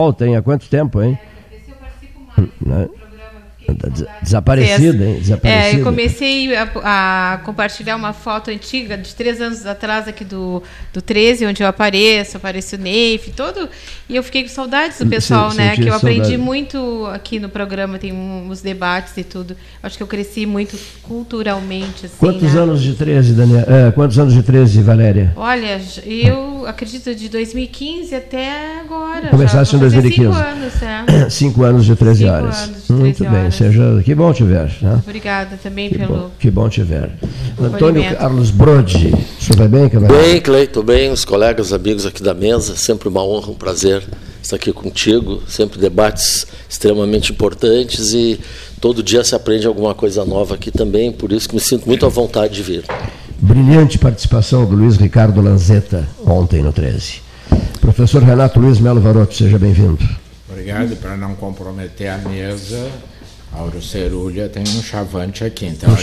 Tem há quanto tempo, hein? Eu participo mais do programa. Desaparecida, hein? Desaparecida. Eu comecei a compartilhar uma foto antiga de 3 anos atrás aqui do 13, onde eu apareço o Neif, todo, e eu fiquei com saudades do pessoal, né? Que eu aprendi muito aqui no programa, tem uns debates e tudo. Acho que eu cresci muito culturalmente. Assim, Quantos anos de 13, Daniel? Quantos anos de 13, Valéria? Olha, eu acredito de 2015 até agora. Começasse em 2015. 5 anos, 5 anos de 13 horas. 5 anos de 13 Muito bem, horas. Que bom te ver. Né? Obrigada também Que bom te ver. Antônio Carlos Brode, o senhor vai bem, camarada? Bem, Cleiton, bem, os colegas, amigos aqui da mesa, sempre uma honra, um prazer estar aqui contigo, sempre debates extremamente importantes e todo dia se aprende alguma coisa nova aqui também, por isso que me sinto muito à vontade de vir. Brilhante participação do Luiz Ricardo Lanzetta ontem no 13. Professor Renato Luiz Melo Varoto, seja bem-vindo. Obrigado, para não comprometer a mesa, Auro Cerulha tem um chavante aqui, então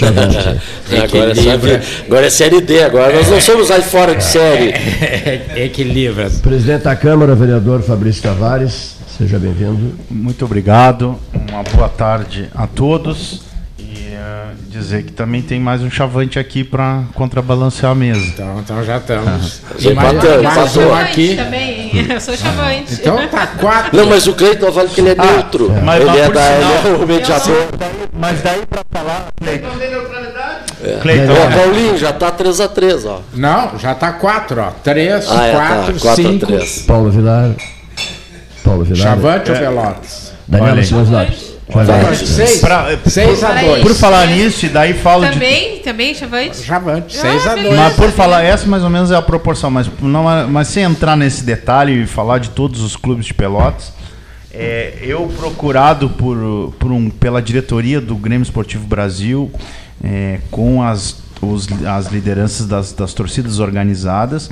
agora é série D, agora nós não somos aí fora de série. Equilibra. Presidente da Câmara, vereador Fabrício Tavares, seja bem-vindo. Muito obrigado, uma boa tarde a todos e dizer que também tem mais um chavante aqui para contrabalancear a mesa. Então já estamos. Já mais um aqui. Também. Eu sou chavante. Então tá 4. Não, mas o Cleiton vale que ele é neutro. Mas ele é o mediador. Mas daí para falar... Não tem neutralidade? Cleiton, Paulinho, já está 3-3, ó. Não, já está 4, ó. 3, 4, 5. 4-3. Paulo Vilar. Chavante ou Pelotas? Daniela Simões Lopes. 6-2. Por falar nisso, e daí falo Também, chavante? Chavante, 6-2. Mas por falar, essa mais ou menos é a proporção, mas sem entrar nesse detalhe e falar de todos os clubes de Pelotas, eu procurado pela diretoria do Grêmio Esportivo Brasil, com as lideranças das torcidas organizadas,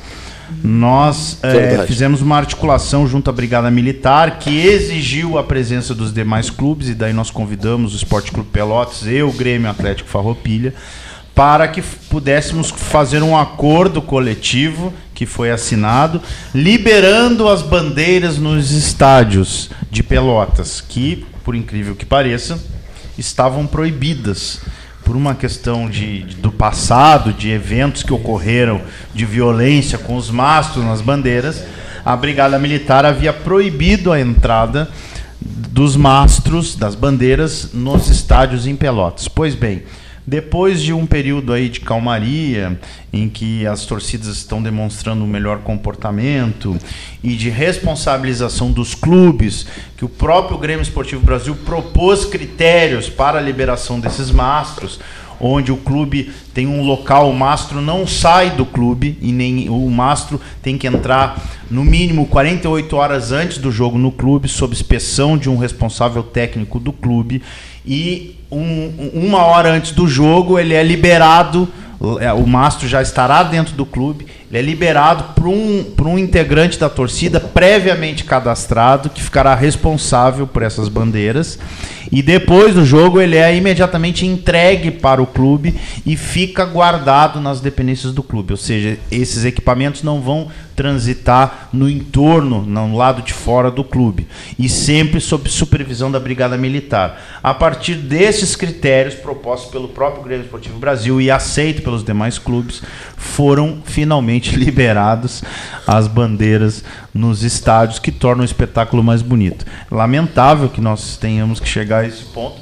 nós fizemos uma articulação junto à Brigada Militar que exigiu a presença dos demais clubes, e daí nós convidamos o Esporte Clube Pelotas e o Grêmio Atlético Farroupilha para que pudéssemos fazer um acordo coletivo que foi assinado, liberando as bandeiras nos estádios de Pelotas, que, por incrível que pareça, estavam proibidas por uma questão do passado, de eventos que ocorreram de violência com os mastros nas bandeiras. A Brigada Militar havia proibido a entrada dos mastros, das bandeiras, nos estádios em Pelotas. Pois bem, depois de um período aí de calmaria, em que as torcidas estão demonstrando um melhor comportamento e de responsabilização dos clubes, que o próprio Grêmio Esportivo Brasil propôs critérios para a liberação desses mastros, onde o clube tem um local, o mastro não sai do clube e nem o mastro tem que entrar no mínimo 48 horas antes do jogo no clube, sob inspeção de um responsável técnico do clube, e uma hora antes do jogo ele é liberado, o mastro já estará dentro do clube, ele é liberado por um integrante da torcida previamente cadastrado, que ficará responsável por essas bandeiras, e depois do jogo ele é imediatamente entregue para o clube e fica guardado nas dependências do clube, ou seja, esses equipamentos não vão transitar no entorno, no lado de fora do clube, e sempre sob supervisão da Brigada Militar. A partir desses critérios propostos pelo próprio Grêmio Esportivo Brasil e aceitos pelos demais clubes, foram finalmente liberadas as bandeiras nos estádios, que tornam o espetáculo mais bonito. Lamentável que nós tenhamos que chegar a esse ponto,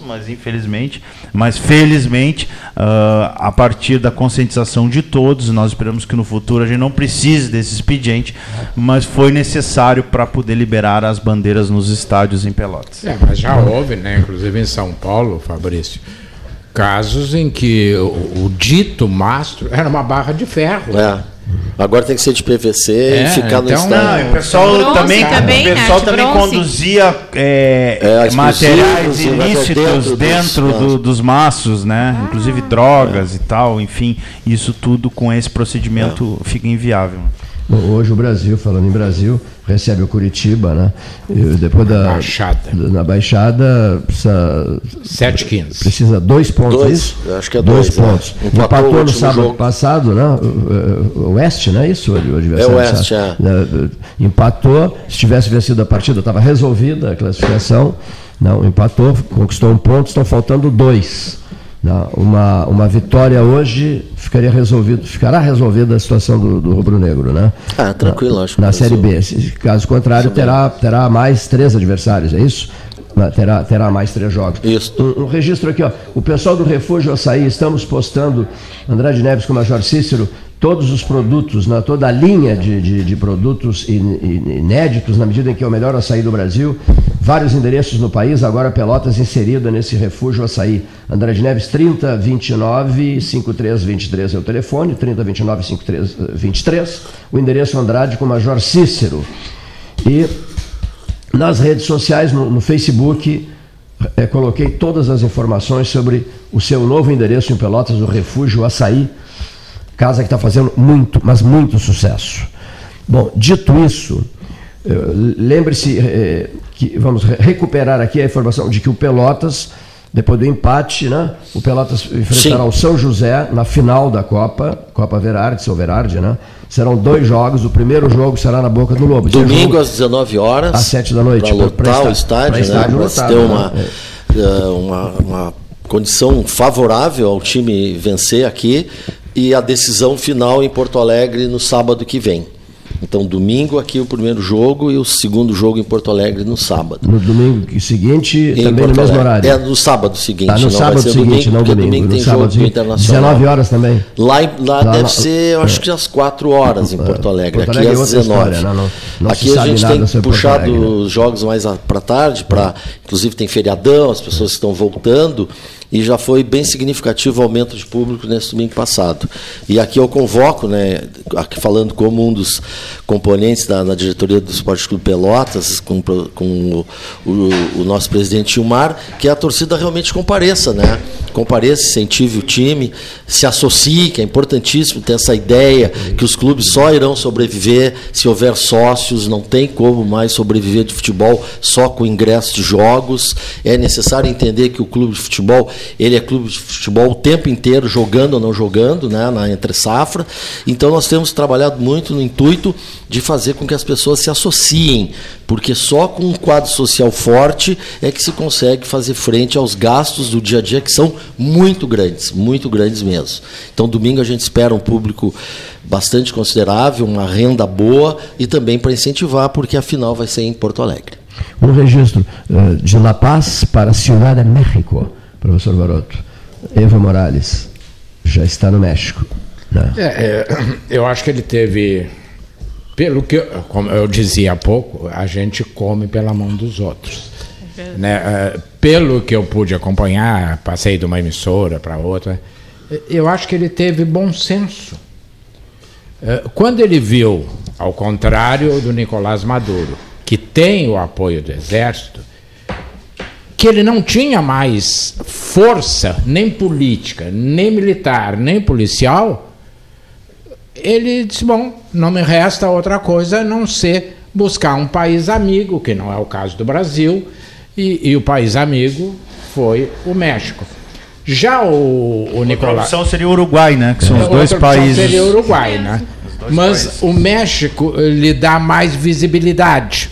mas felizmente, a partir da conscientização de todos, nós esperamos que no futuro a gente não precise desse expediente, mas foi necessário para poder liberar as bandeiras nos estádios em Pelotas. Mas já houve, né, inclusive em São Paulo, Fabrício, casos em que o dito mastro era uma barra de ferro. Agora tem que ser de PVC e ficar no estádio. O pessoal também conduzia materiais ilícitos dentro dos mastros, né? Inclusive drogas e tal, enfim, isso tudo com esse procedimento fica inviável. Bom, hoje o Brasil, falando em Brasil, recebe o Curitiba, né? E depois na Baixada precisa 7-15. Precisa 2 pontos, isso? Acho que é 2 pontos. Empatou no sábado jogo passado, né? O Oeste, não é isso? O adversário. É o Oeste, é. Empatou, se tivesse vencido a partida, estava resolvida a classificação. Não, empatou, conquistou 1 ponto, estão faltando 2. Uma vitória hoje ficará resolvida a situação do rubro-negro, né? Tranquilo, acho que na Série B. Caso contrário, terá mais 3 adversários, é isso? Terá mais 3 jogos. Isso. Um registro aqui, ó. O pessoal do Refúgio Açaí, estamos postando, Andrade Neves com o Major Cícero, todos os produtos, toda a linha de produtos inéditos, na medida em que é o melhor açaí do Brasil. Vários endereços no país, agora Pelotas inserida nesse Refúgio Açaí. Andrade Neves, 3029-5323 é o telefone, 3029-5323. O endereço Andrade com o Major Cícero. E nas redes sociais, no Facebook, coloquei todas as informações sobre o seu novo endereço em Pelotas, o Refúgio Açaí. Casa que está fazendo muito, mas muito sucesso. Bom, dito isso, lembre-se que vamos recuperar aqui a informação de que o Pelotas, depois do empate, né, o Pelotas enfrentará o São José na final da Copa Verardi, São Verardi, né? Serão 2 jogos, o primeiro jogo será na Boca do Lobo. Domingo às 19 horas. Às 7 da noite. Para lotar o estádio, né? Para ter uma condição favorável ao time vencer aqui. E a decisão final em Porto Alegre no sábado que vem. Então, domingo aqui o primeiro jogo e o segundo jogo em Porto Alegre no sábado. No domingo seguinte, também no mesmo horário? No sábado seguinte. No sábado seguinte, não domingo. Domingo tem jogo do Internacional. 19 horas também? Lá deve ser, eu acho que às 4 horas em Porto Alegre. Aqui às 19. Aqui a gente tem puxado os jogos mais para tarde, inclusive tem feriadão, as pessoas estão voltando. E já foi bem significativo o aumento de público nesse domingo passado. E aqui eu convoco, né, aqui falando como um dos componentes na diretoria do Esporte Clube Pelotas, com o nosso presidente Gilmar, que a torcida realmente compareça, né? Compareça, incentive o time, se associe, que é importantíssimo ter essa ideia que os clubes só irão sobreviver se houver sócios, não tem como mais sobreviver de futebol só com ingresso de jogos. É necessário entender que o clube de futebol, ele é clube de futebol o tempo inteiro, jogando ou não jogando, né, na entre-safra. Então nós temos trabalhado muito no intuito de fazer com que as pessoas se associem, porque só com um quadro social forte é que se consegue fazer frente aos gastos do dia a dia, que são muito grandes mesmo. Então domingo a gente espera um público bastante considerável, uma renda boa e também para incentivar, porque a final vai ser em Porto Alegre. Um registro de La Paz para Ciudad de México, professor Varoto. Evo Morales já está no México, né? Eu acho que ele teve, pelo que, como eu dizia há pouco, a gente come pela mão dos outros, né? Pelo que eu pude acompanhar, passei de uma emissora para outra, eu acho que ele teve bom senso. Quando ele viu, ao contrário do Nicolás Maduro, que tem o apoio do Exército, que ele não tinha mais força, nem política, nem militar, nem policial, ele disse, bom, não me resta outra coisa a não ser buscar um país amigo, que não é o caso do Brasil, e o país amigo foi o México. Já o Nicolás... A opção seria o Uruguai, né? Que são os dois países... seria o Uruguai, né? Mas o México lhe dá mais visibilidade.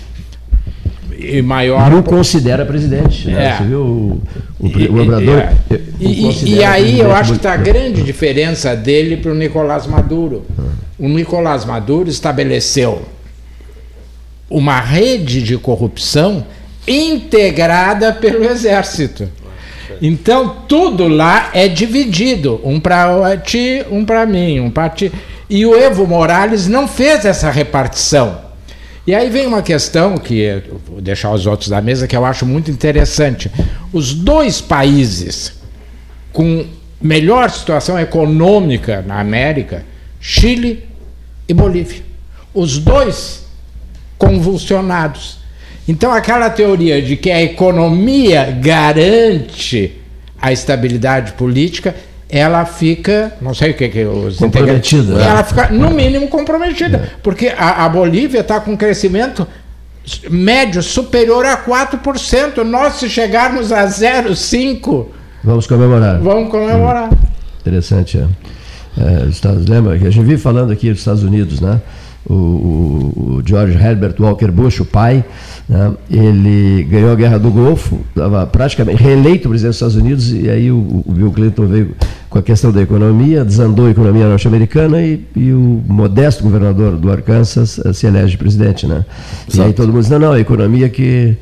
E maior... Não considera presidente, né? Você viu o Obrador... E aí eu acho que está a grande diferença dele para o Nicolás Maduro. O Nicolás Maduro estabeleceu uma rede de corrupção integrada pelo Exército. Então tudo lá é dividido, um para ti, um para mim, um para ti. E o Evo Morales não fez essa repartição. E aí vem uma questão que vou deixar os outros da mesa, que eu acho muito interessante. Os dois países com melhor situação econômica na América, Chile e Bolívia, os dois convulsionados. Então aquela teoria de que a economia garante a estabilidade política, ela fica, não sei o que os comprometida. Ela fica, no mínimo, comprometida. Porque a Bolívia está com crescimento médio superior a 4%. Nós, se chegarmos a 0,5%... Vamos comemorar. Vamos comemorar. Interessante, lembra que a gente vive falando aqui dos Estados Unidos, né? O George Herbert Walker Bush, o pai, né? Ele ganhou a Guerra do Golfo, estava praticamente reeleito presidente dos Estados Unidos, e aí o Bill Clinton veio com a questão da economia, desandou a economia norte-americana e o modesto governador do Arkansas se elege presidente, né? Exato. E aí todo mundo diz, não, a economia que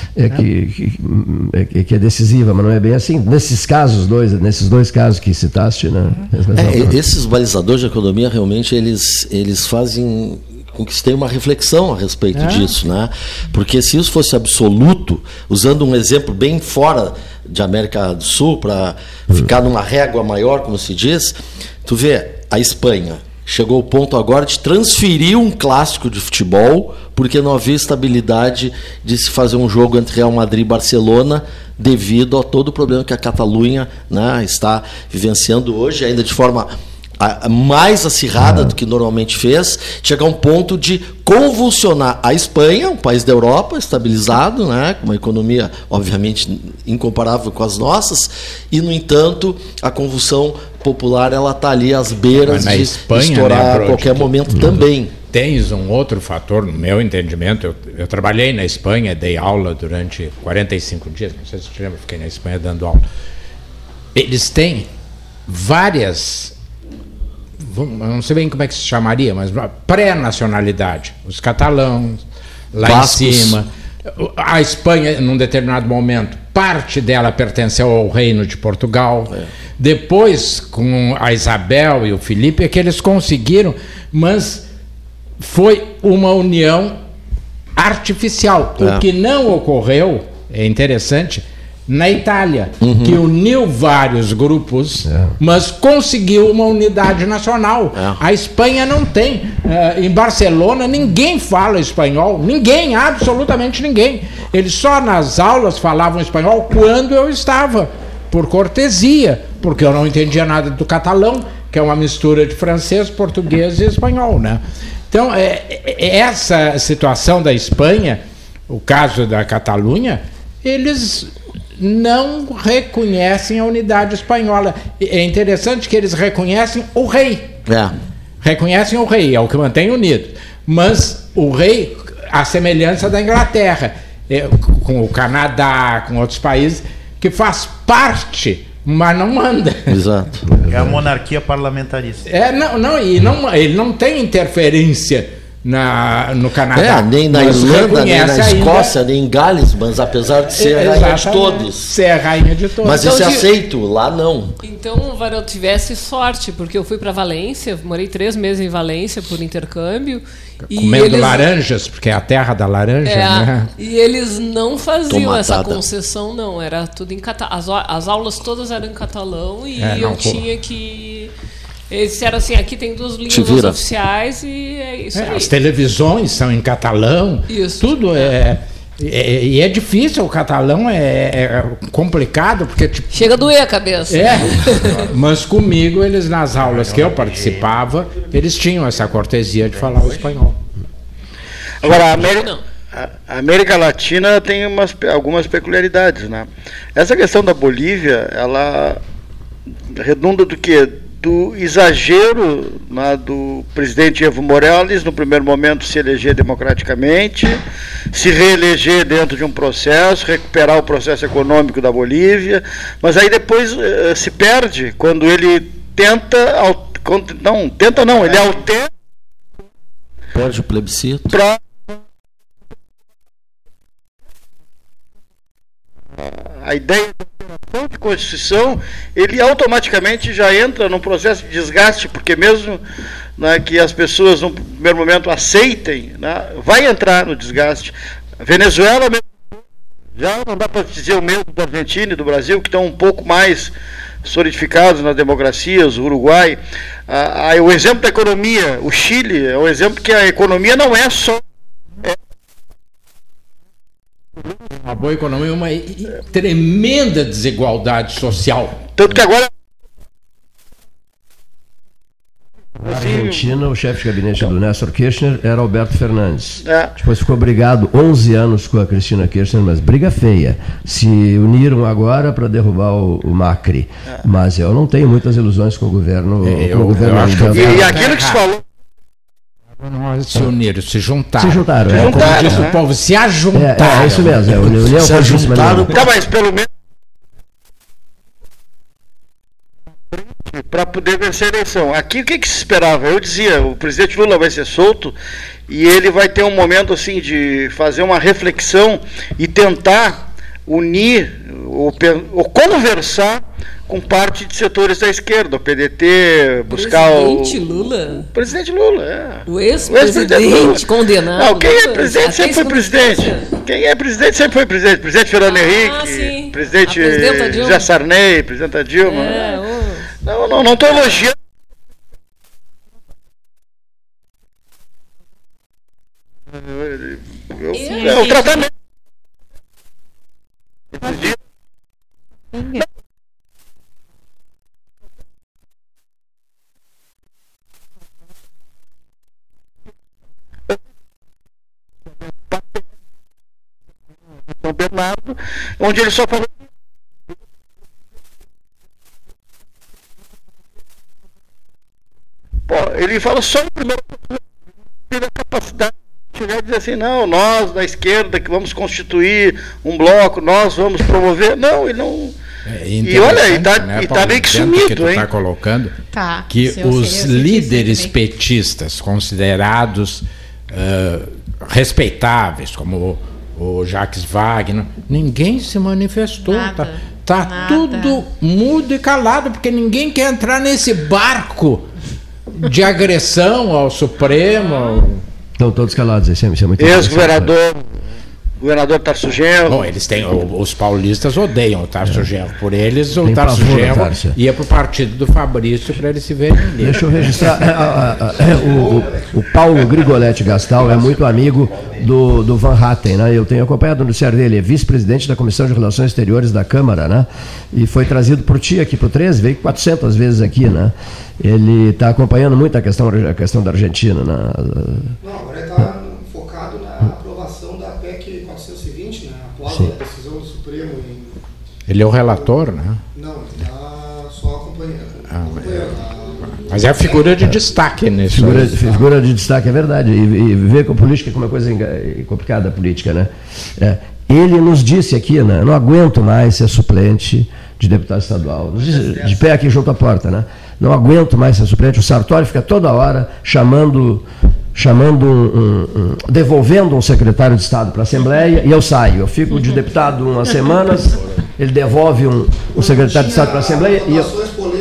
é decisiva, mas não é bem assim. Nesses dois casos que citaste, né? Esses balizadores de economia, realmente, eles fazem com que se tenha uma reflexão a respeito disso, né? Porque se isso fosse absoluto, usando um exemplo bem fora de América do Sul, para ficar numa régua maior, como se diz, tu vê, a Espanha chegou ao ponto agora de transferir um clássico de futebol, porque não havia estabilidade de se fazer um jogo entre Real Madrid e Barcelona, devido a todo o problema que a Catalunha, né, está vivenciando hoje, ainda de forma mais acirrada do que normalmente fez, chegar a um ponto de convulsionar a Espanha, um país da Europa, estabilizado, né, com uma economia, obviamente, incomparável com as nossas, e, no entanto, a convulsão popular está ali às beiras de Espanha, estourar a qualquer momento também. Tens um outro fator, no meu entendimento, eu trabalhei na Espanha, dei aula durante 45 dias, não sei se você lembra, fiquei na Espanha dando aula. Eles têm várias... não sei bem como é que se chamaria, mas pré-nacionalidade. Os catalãos, lá Bascos. Em cima. A Espanha, num determinado momento, parte dela pertenceu ao Reino de Portugal. Depois, com a Isabel e o Felipe, é que eles conseguiram, mas foi uma união artificial. O que não ocorreu, é interessante, na Itália, que uniu vários grupos, mas conseguiu uma unidade nacional. A Espanha não tem. Em Barcelona, ninguém fala espanhol. Ninguém, absolutamente ninguém. Eles só nas aulas falavam espanhol quando eu estava, por cortesia, porque eu não entendia nada do catalão, que é uma mistura de francês, português e espanhol, né? Então, essa situação da Espanha, o caso da Catalunha, eles não reconhecem a unidade espanhola. É interessante que eles reconhecem o rei. Reconhecem o rei, é o que mantém unido. Mas o rei, a semelhança da Inglaterra, com o Canadá, com outros países, que faz parte, mas não manda. Exato. É a monarquia parlamentarista. Ele não tem interferência no Canadá. Nem na Irlanda, nem na Escócia, nem em Gales, mas apesar de ser a rainha de todos. Ser a rainha de todos. Mas isso é aceito, lá não. Então, Varel, tivesse sorte, porque eu fui para Valência, morei 3 meses em Valência por intercâmbio. Comendo laranjas, porque é a terra da laranja, né? E eles não faziam essa concessão, não. Era tudo em catalão. As aulas todas eram em catalão e eu tinha que... Eles disseram assim, aqui tem 2 línguas oficiais e é isso aí. As televisões são em catalão. Isso. Tudo e é difícil, o catalão é complicado, porque... Chega a doer a cabeça. Mas comigo, eles nas aulas que eu participava, eles tinham essa cortesia de falar o espanhol. Agora, a América Latina tem algumas peculiaridades, né? Essa questão da Bolívia, ela redunda do quê? Do exagero, né, do presidente Evo Morales, no primeiro momento se eleger democraticamente, se reeleger dentro de um processo, recuperar o processo econômico da Bolívia, mas aí depois se perde quando ele ele altera. Perde o plebiscito. A ideia de Constituição, ele automaticamente já entra num processo de desgaste, porque mesmo, né, que as pessoas no primeiro momento aceitem, né, vai entrar no desgaste. Venezuela já não dá para dizer o mesmo da Argentina e do Brasil, que estão um pouco mais solidificados nas democracias, o Uruguai. O exemplo da economia, o Chile é um exemplo que a economia não é só... Uma boa economia e uma tremenda desigualdade social. Tanto que agora Argentina, o chefe de gabinete do Néstor Kirchner era Alberto Fernandes. Depois ficou brigado 11 anos com a Cristina Kirchner, mas briga feia. Se uniram agora para derrubar o Macri. Mas eu não tenho muitas ilusões com o governo. Eu acho que e aquilo que se falou. Não se uniram, se juntaram. Se juntaram. Como disse o povo, se ajuntaram. É isso mesmo. União se ajuntaram. Mas pelo menos para poder vencer a eleição. Aqui o que se esperava? Eu dizia, o presidente Lula vai ser solto e ele vai ter um momento assim de fazer uma reflexão e tentar unir ou conversar com parte de setores da esquerda, o PDT, buscar Lula? Presidente Lula, O ex-presidente condenado. Não, quem é presidente sempre foi presidente. Quem é presidente sempre foi presidente. Presidente Fernando Henrique, sim. presidente José Sarney, presidenta Dilma. Não estou elogiando. É o tratamento. São Bernardo, onde ele só falou. Ele fala só no primeiro teve a capacidade de chegar e dizer assim, não, nós da esquerda que vamos constituir um bloco, nós vamos promover. Não, ele não. E olha, está meio que sumido, que tu hein? Está colocando que os líderes petistas considerados respeitáveis, como o Jacques Wagner, ninguém se manifestou. Tá tudo mudo e calado, porque ninguém quer entrar nesse barco de agressão ao Supremo. Estão todos calados, isso é muito Governador Tarso Genro. Bom, eles têm, os paulistas odeiam o Tarso Genro. Por eles, o Tarso Genro ia para o partido do Fabrício para eles se verem ali. Deixa eu registrar. O Paulo Grigoletti Gastal é muito amigo do Van Hatten, né? Eu tenho acompanhado o noticiário dele, é vice-presidente da Comissão de Relações Exteriores da Câmara, né? E foi trazido por ti aqui para o 13, veio 400 vezes aqui, né? Ele está acompanhando muito a questão da Argentina, né? Não, agora ele está focado na aprovação da PEC 420, né? Após a decisão do Supremo. Ele é o relator, né? Não, ele está só acompanhando. Mas é a figura de destaque nisso. Figura de destaque, é verdade. E ver com a política como uma coisa complicada, a política, né? Ele nos disse aqui, né? Não aguento mais ser suplente de deputado estadual. Nos disse, de pé aqui junto à porta, né? Não aguento mais ser suplente. O Sartori fica toda hora devolvendo um secretário de Estado para a Assembleia e eu saio. Eu fico de deputado umas semanas, ele devolve um secretário de Estado para a Assembleia e eu...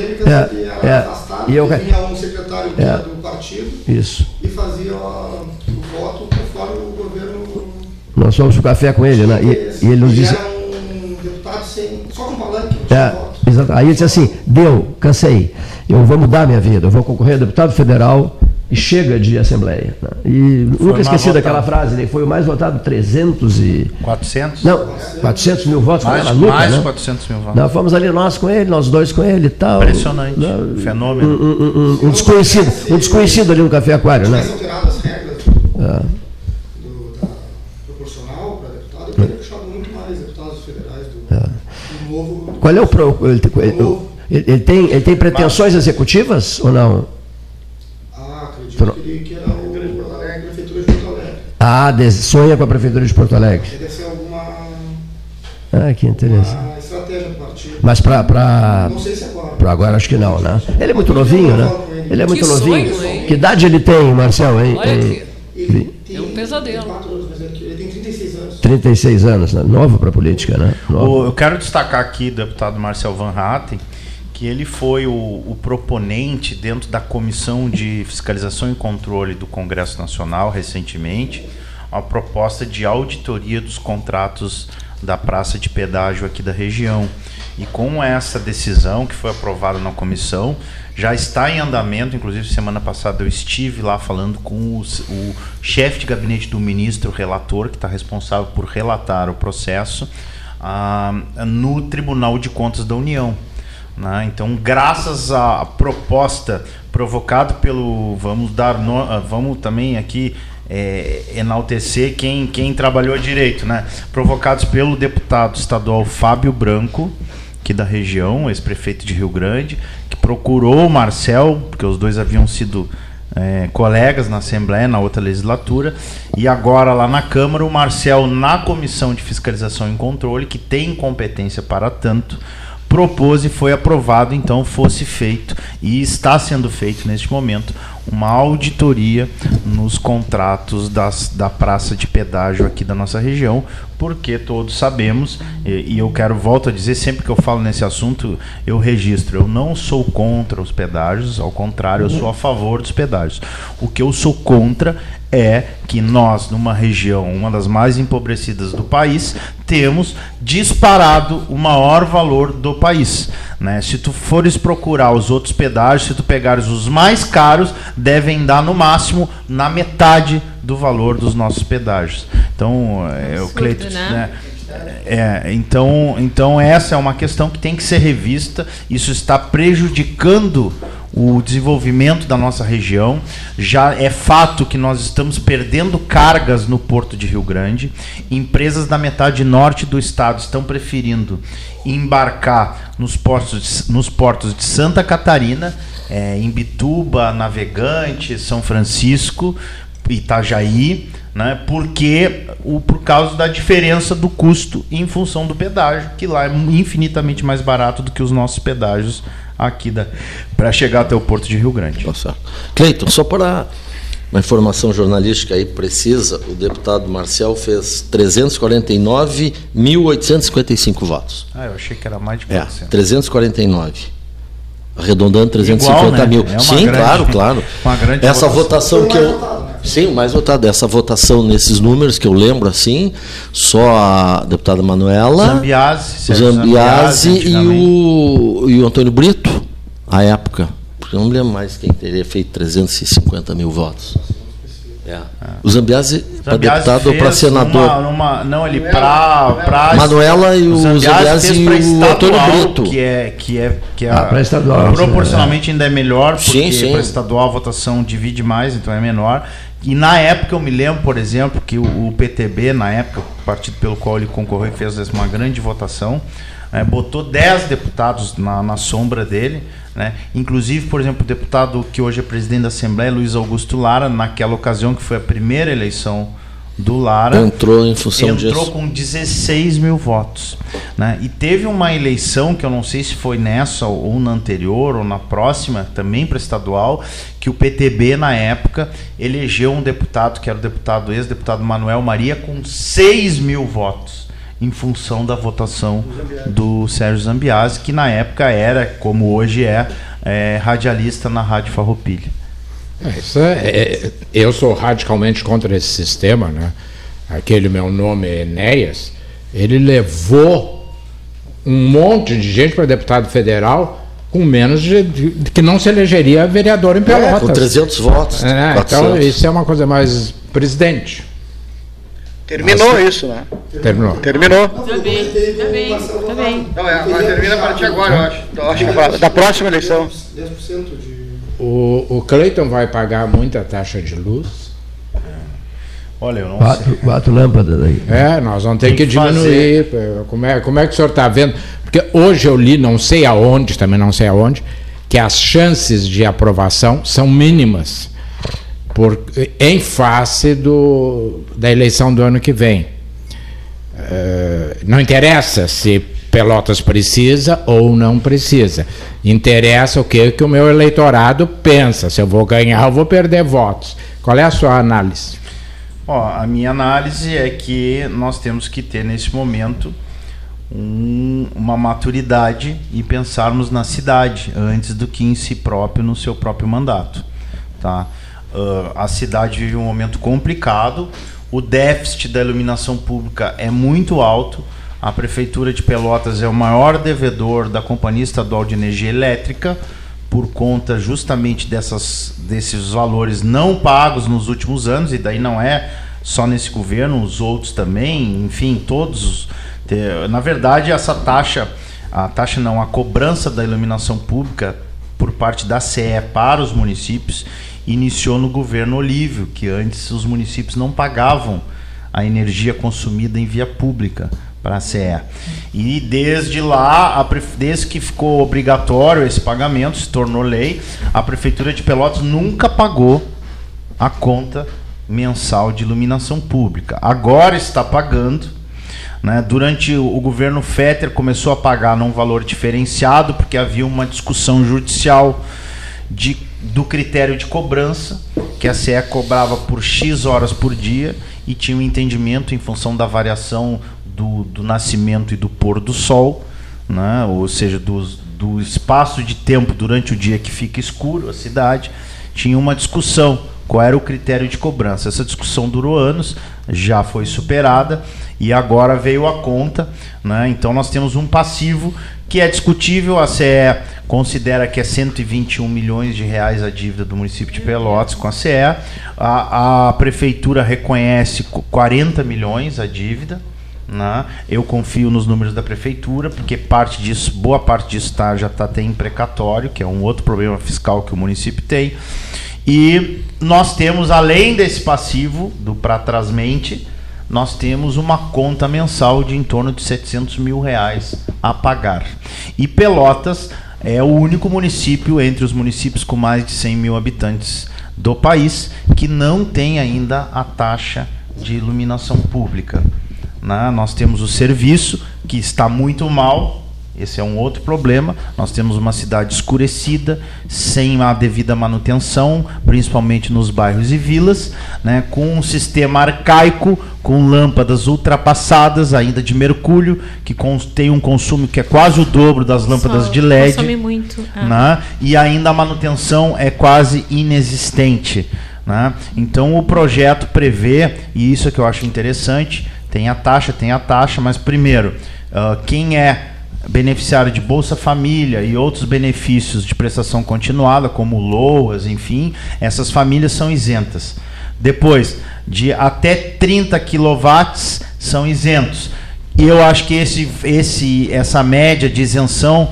Vinha um secretário do partido e fazia o voto conforme o governo... Nós fomos para o café com ele, né? E ele nos disse... Era um deputado só com palanque, não tinha voto. Exato. Aí ele disse assim, cansei, eu vou mudar minha vida, eu vou concorrer a deputado federal e chega de Assembleia. Né? E nunca esqueci daquela frase, ele foi o mais votado, 400? Não, 400 mil votos. Mais 400 mil votos. Nós fomos ali, nós dois com ele e tal. Impressionante, fenômeno. Um desconhecido ali no Café Aquário, né? Alteraram as regras da proporcional para deputado, eu teria puxado muito mais deputados federais do novo... Qual é ele tem pretensões executivas ou não? Acredito que era a Prefeitura de Porto Alegre. Sonha com a Prefeitura de Porto Alegre. Deve ser alguma que interessante. Uma estratégia do partido. Mas não sei se agora. Para agora acho que não, né? Ele é muito novinho, né? Ele é muito novinho. Que idade ele tem, Marcel? É um pesadelo. Ele tem 36 anos. 36 anos, né? Novo para a política, né? Eu quero destacar aqui o deputado Marcel Van Hatten, que ele foi o proponente dentro da Comissão de Fiscalização e Controle do Congresso Nacional, recentemente, uma proposta de auditoria dos contratos da praça de pedágio aqui da região. E com essa decisão que foi aprovada na comissão, já está em andamento, inclusive semana passada eu estive lá falando com o chefe de gabinete do ministro relator, que está responsável por relatar o processo, no Tribunal de Contas da União. né? Então, graças à proposta provocada pelo... Vamos também aqui enaltecer quem trabalhou direito, né? Provocados pelo deputado estadual Fábio Branco, aqui da região, ex-prefeito de Rio Grande, que procurou o Marcel, porque os dois haviam sido colegas na Assembleia, na outra legislatura, e agora lá na Câmara, o Marcel, na Comissão de Fiscalização e Controle, que tem competência para tanto, propôs e foi aprovado, então fosse feito, e está sendo feito neste momento, uma auditoria nos contratos da praça de pedágio aqui da nossa região, porque todos sabemos, e eu volto a dizer, sempre que eu falo nesse assunto, eu registro, eu não sou contra os pedágios, ao contrário, eu sou a favor dos pedágios. O que eu sou contra é que nós, numa região, uma das mais empobrecidas do país, temos disparado o maior valor do país, né? Se tu fores procurar os outros pedágios, se tu pegares os mais caros, devem dar no máximo na metade do valor dos nossos pedágios. Então, o Cleiton, né? Então essa é uma questão que tem que ser revista. Isso está prejudicando o desenvolvimento da nossa região. Já é fato que nós estamos perdendo cargas no Porto de Rio Grande. Empresas da metade norte do estado estão preferindo embarcar nos portos de Santa Catarina, Imbituba, Navegante, São Francisco, Itajaí, né, por causa da diferença do custo em função do pedágio, que lá é infinitamente mais barato do que os nossos pedágios aqui para chegar até o Porto de Rio Grande. Nossa. Cleiton, só para uma informação jornalística aí precisa, o deputado Marcel fez 349.855 votos. Eu achei que era mais de 400. 349. Arredondando 350 mil. Sim, grande, claro. Uma grande essa votação que eu... Sim, mais votada. Essa votação nesses números que eu lembro, assim, só a deputada Manuela, Zambiase e o Antônio Brito, à época. Porque eu não me lembro mais quem teria feito 350 mil votos. O Zambiase para deputado ou para senador? Manuela e o Zambiase e o Antônio Brito. Que é para estadual, proporcionalmente ainda é melhor, porque para estadual a votação divide mais, então é menor. E na época eu me lembro, por exemplo, que o PTB, na época, o partido pelo qual ele concorreu e fez uma grande votação, botou 10 deputados na sombra dele, né? Inclusive, por exemplo, o deputado que hoje é presidente da Assembleia, Luiz Augusto Lara, naquela ocasião que foi a primeira eleição do Lara, entrou em função disso. Entrou com 16 mil votos, né? E teve uma eleição, que eu não sei se foi nessa ou na anterior ou na próxima, também para estadual, que o PTB na época elegeu um deputado, que era o ex-deputado Manuel Maria, com 6 mil votos, em função da votação do Sérgio Zambiase, que na época era, como hoje radialista na Rádio Farroupilha. Eu sou radicalmente contra esse sistema, né? Aquele meu nome é Enéas, ele levou um monte de gente para deputado federal com menos que não se elegeria vereador em Pelotas. Com 300 votos. Então isso é uma coisa mais presidente. Terminou isso, né? Terminou. Tá bem. Não, mas termina a partir de agora, eu acho. Então, acho que da próxima eleição. 10% de... O Cleiton vai pagar muita taxa de luz. Olha, eu não sei. 4 lâmpadas aí. Nós vamos ter que diminuir. Como é que o senhor está vendo? Porque hoje eu li, não sei aonde, que as chances de aprovação são mínimas em face da eleição do ano que vem. Não interessa se Pelotas precisa ou não precisa. Interessa o que o meu eleitorado pensa. Se eu vou ganhar ou vou perder votos. Qual é a sua análise? A minha análise é que nós temos que ter, nesse momento, uma maturidade e pensarmos na cidade antes do que em si próprio, no seu próprio mandato. Tá? A cidade vive um momento complicado, o déficit da iluminação pública é muito alto. A Prefeitura de Pelotas é o maior devedor da Companhia Estadual de Energia Elétrica, por conta justamente desses valores não pagos nos últimos anos, e daí não é só nesse governo, os outros também, enfim, todos. Na verdade, essa taxa, a cobrança da iluminação pública por parte da CE para os municípios iniciou no governo Olívio, que antes os municípios não pagavam a energia consumida em via pública para a CE. E desde lá, desde que ficou obrigatório esse pagamento, se tornou lei, a Prefeitura de Pelotas nunca pagou a conta mensal de iluminação pública. Agora está pagando, né? Durante o governo Fetter começou a pagar num valor diferenciado, porque havia uma discussão judicial do critério de cobrança, que a CE cobrava por X horas por dia e tinha um entendimento em função da variação do nascimento e do pôr do sol, né? Ou seja, do espaço de tempo durante o dia que fica escuro, a cidade, tinha uma discussão, qual era o critério de cobrança. Essa discussão durou anos, já foi superada e agora veio a conta, né? Então nós temos um passivo que é discutível, a CE considera que é 121 milhões de reais a dívida do município de Pelotas com a CE, a Prefeitura reconhece 40 milhões a dívida, né? Eu confio nos números da Prefeitura, porque boa parte disso já está até em precatório, que é um outro problema fiscal que o município tem. E nós temos, além desse passivo do Pratrasmente, nós temos uma conta mensal de em torno de 700 mil reais a pagar. E Pelotas é o único município entre os municípios com mais de 100 mil habitantes do país que não tem ainda a taxa de iluminação pública. Nós temos o serviço, que está muito mal. Esse é um outro problema. Nós temos uma cidade escurecida, sem a devida manutenção, principalmente nos bairros e vilas, né, com um sistema arcaico, com lâmpadas ultrapassadas, ainda de mercúrio, que tem um consumo que é quase o dobro das lâmpadas de LED. Consome muito. Né, e ainda a manutenção é quase inexistente. Né? Então o projeto prevê, e isso é que eu acho interessante, tem a taxa, mas primeiro, quem é beneficiário de Bolsa Família e outros benefícios de prestação continuada, como LOAS, enfim, essas famílias são isentas. Depois, de até 30 kW são isentos. E eu acho que essa média de isenção,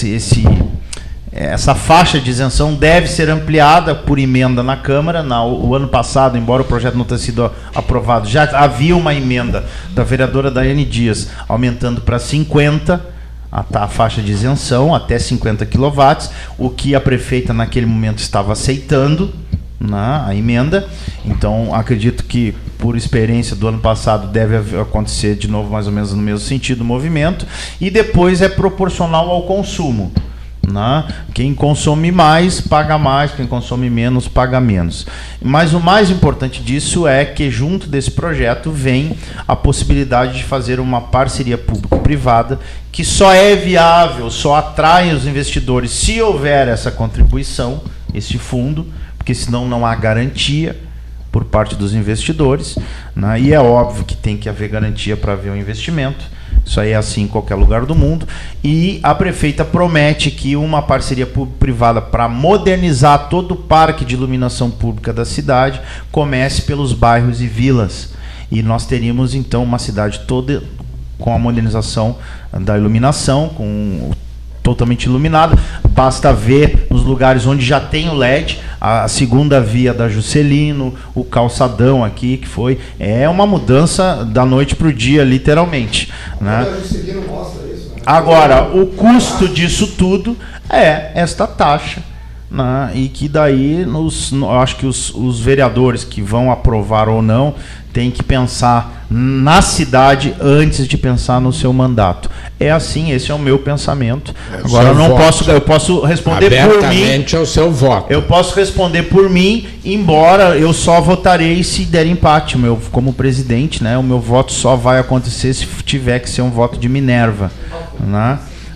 essa faixa de isenção deve ser ampliada por emenda na Câmara. O ano passado, embora o projeto não tenha sido aprovado, já havia uma emenda da vereadora Daiane Dias aumentando para 50 a faixa de isenção, até 50 kW, o que a prefeita naquele momento estava aceitando, né, a emenda. Então acredito que, por experiência do ano passado, deve acontecer de novo mais ou menos no mesmo sentido o movimento. E depois é proporcional ao consumo. Né? Quem consome mais, paga mais, quem consome menos, paga menos. Mas o mais importante disso é que, junto desse projeto, vem a possibilidade de fazer uma parceria público-privada, que só é viável, só atrai os investidores se houver essa contribuição, esse fundo, porque senão não há garantia por parte dos investidores, né? E é óbvio que tem que haver garantia para haver um investimento. Isso aí é assim em qualquer lugar do mundo. E a prefeita promete que uma parceria público-privada para modernizar todo o parque de iluminação pública da cidade comece pelos bairros e vilas. E nós teríamos então uma cidade toda com a modernização da iluminação, totalmente iluminada. Basta ver nos lugares onde já tem o LED, a segunda via da Juscelino, o calçadão aqui, que é uma mudança da noite para o dia, literalmente. Né? A Juscelino mostra isso, né? Agora, o custo disso tudo é esta taxa. Né? E que daí, eu acho que os vereadores que vão aprovar ou não têm que pensar na cidade antes de pensar no seu mandato. É assim, esse é o meu pensamento. Agora eu posso responder por mim. É o seu voto. Eu posso responder por mim, embora eu só votarei se der empate. Como presidente, né, o meu voto só vai acontecer se tiver que ser um voto de Minerva, né?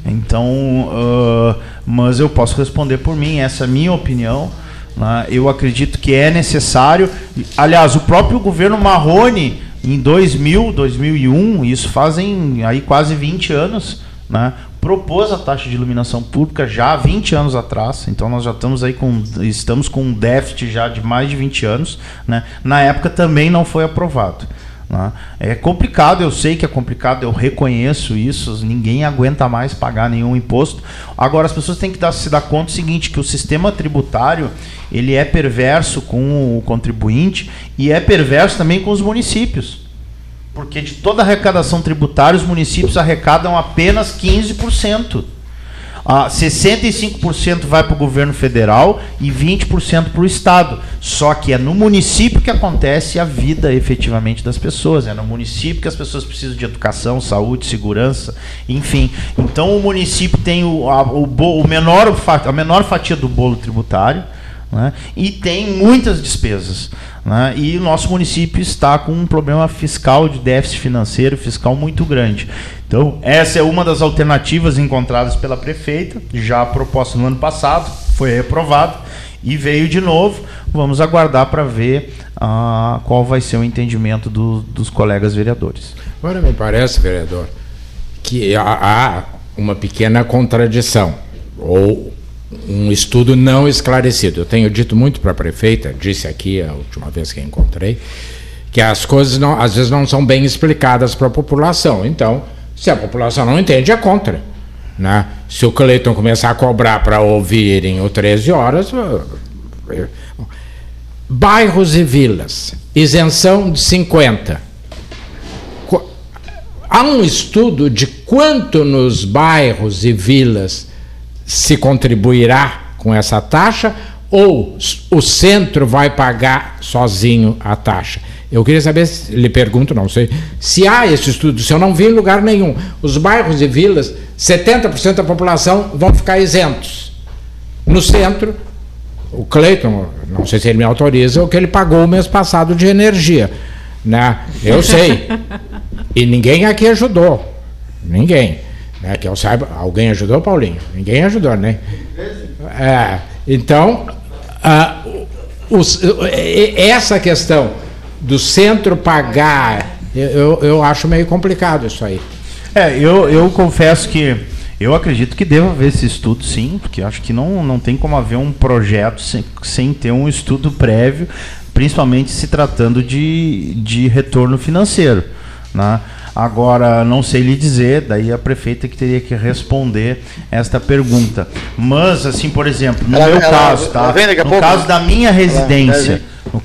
Então, mas eu posso responder por mim, essa é a minha opinião. Né? Eu acredito que é necessário. Aliás, o próprio governo Marrone, em 2001, isso fazem aí quase 20 anos, né, propôs a taxa de iluminação pública já há 20 anos atrás. Então nós já estamos com um déficit já de mais de 20 anos. Né? Na época também não foi aprovado. Né? É complicado, eu sei que é complicado, eu reconheço isso, ninguém aguenta mais pagar nenhum imposto. Agora, as pessoas têm que se dar conta do seguinte, que o sistema tributário ele é perverso com o contribuinte e é perverso também com os municípios. Porque de toda a arrecadação tributária, os municípios arrecadam apenas 15%. 65% vai para o governo federal e 20% para o Estado. Só que é no município que acontece a vida efetivamente das pessoas. É no município que as pessoas precisam de educação, saúde, segurança, enfim. Então o município tem a menor fatia do bolo tributário, né, e tem muitas despesas. Né, e o nosso município está com um problema fiscal, de déficit financeiro fiscal muito grande. Então, essa é uma das alternativas encontradas pela prefeita, já proposta no ano passado, foi reprovada e veio de novo. Vamos aguardar para ver qual vai ser o entendimento dos colegas vereadores. Agora, me parece, vereador, que há uma pequena contradição, ou um estudo não esclarecido. Eu tenho dito muito para a prefeita, disse aqui a última vez que a encontrei, que as coisas às vezes não são bem explicadas para a população. Então, se a população não entende, é contra. Né? Se o Cleiton começar a cobrar para ouvirem o 13 horas... Bairros e vilas, isenção de 50%. Há um estudo de quanto nos bairros e vilas se contribuirá com essa taxa, ou o centro vai pagar sozinho a taxa? Eu queria saber, lhe pergunto, não sei, se há esse estudo, se eu não vi em lugar nenhum. Os bairros e vilas, 70% da população vão ficar isentos. No centro, o Cleiton, não sei se ele me autoriza, o que ele pagou o mês passado de energia. Né? Eu sei. E ninguém aqui ajudou. Ninguém. Né? Que eu saiba, alguém ajudou, Paulinho? Ninguém ajudou, né? Então, essa questão do centro pagar, eu acho meio complicado isso aí. Eu confesso que eu acredito que deva haver esse estudo, sim, porque acho que não tem como haver um projeto sem ter um estudo prévio, principalmente se tratando de retorno financeiro. Né? Agora, não sei lhe dizer, daí a prefeita que teria que responder esta pergunta. Mas, assim, por exemplo, no meu caso, tá? No caso da minha residência,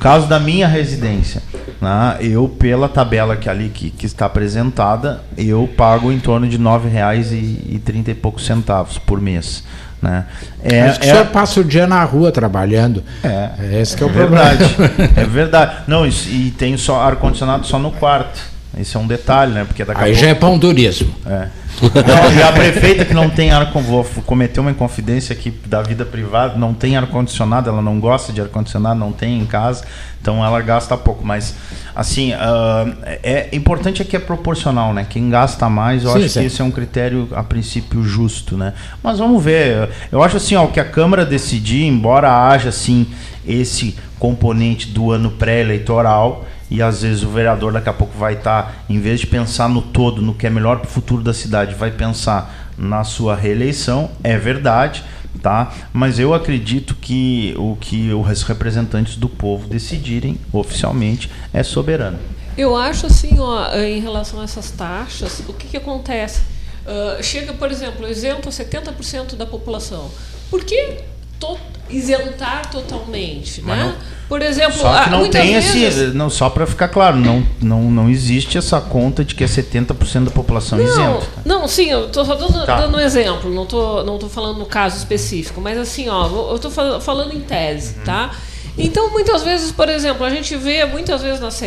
né, eu, pela tabela que está apresentada, eu pago em torno de R$ 9,30 e poucos centavos por mês. Né? Acho que o senhor passa o dia na rua trabalhando. Esse que é o problema. É verdade. Não, e tem só ar-condicionado só no quarto. Esse é um detalhe, né? Porque aí já é pão duríssimo. E a prefeita que não tem vou cometer uma inconfidência aqui da vida privada, não tem ar-condicionado, ela não gosta de ar-condicionado, não tem em casa, então ela gasta pouco. Mas, assim, importante é que é proporcional, né? Quem gasta mais, eu acho que esse é um critério, a princípio, justo, né? Mas vamos ver. Eu acho assim, o que a Câmara decidir, embora haja, assim, esse componente do ano pré-eleitoral, e às vezes o vereador daqui a pouco vai estar, em vez de pensar no todo, no que é melhor para o futuro da cidade, vai pensar na sua reeleição, é verdade, tá? Mas eu acredito que o que os representantes do povo decidirem oficialmente é soberano. Eu acho assim, em relação a essas taxas, o que acontece? Chega, por exemplo, isento 70% da população. Por que isentar totalmente, né? Por exemplo, só que não tem vezes... só para ficar claro, não existe essa conta de que é 70% da população isenta. Não, sim, eu estou só dando um exemplo, não tô falando no caso específico, mas assim, eu estou falando em tese, tá? Então, muitas vezes, por exemplo, a gente vê muitas vezes na CE,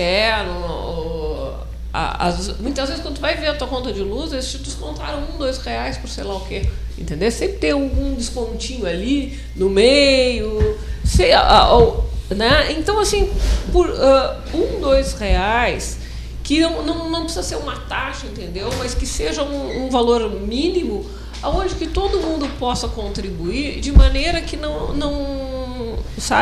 muitas vezes quando tu vai ver a tua conta de luz, eles te descontaram R$1, R$2 por sei lá o quê, entendeu? Sempre tem algum descontinho ali no meio, né? Então, assim, por R$1, R$2, que não precisa ser uma taxa, entendeu? Mas que seja um valor mínimo, aonde que todo mundo possa contribuir de maneira que não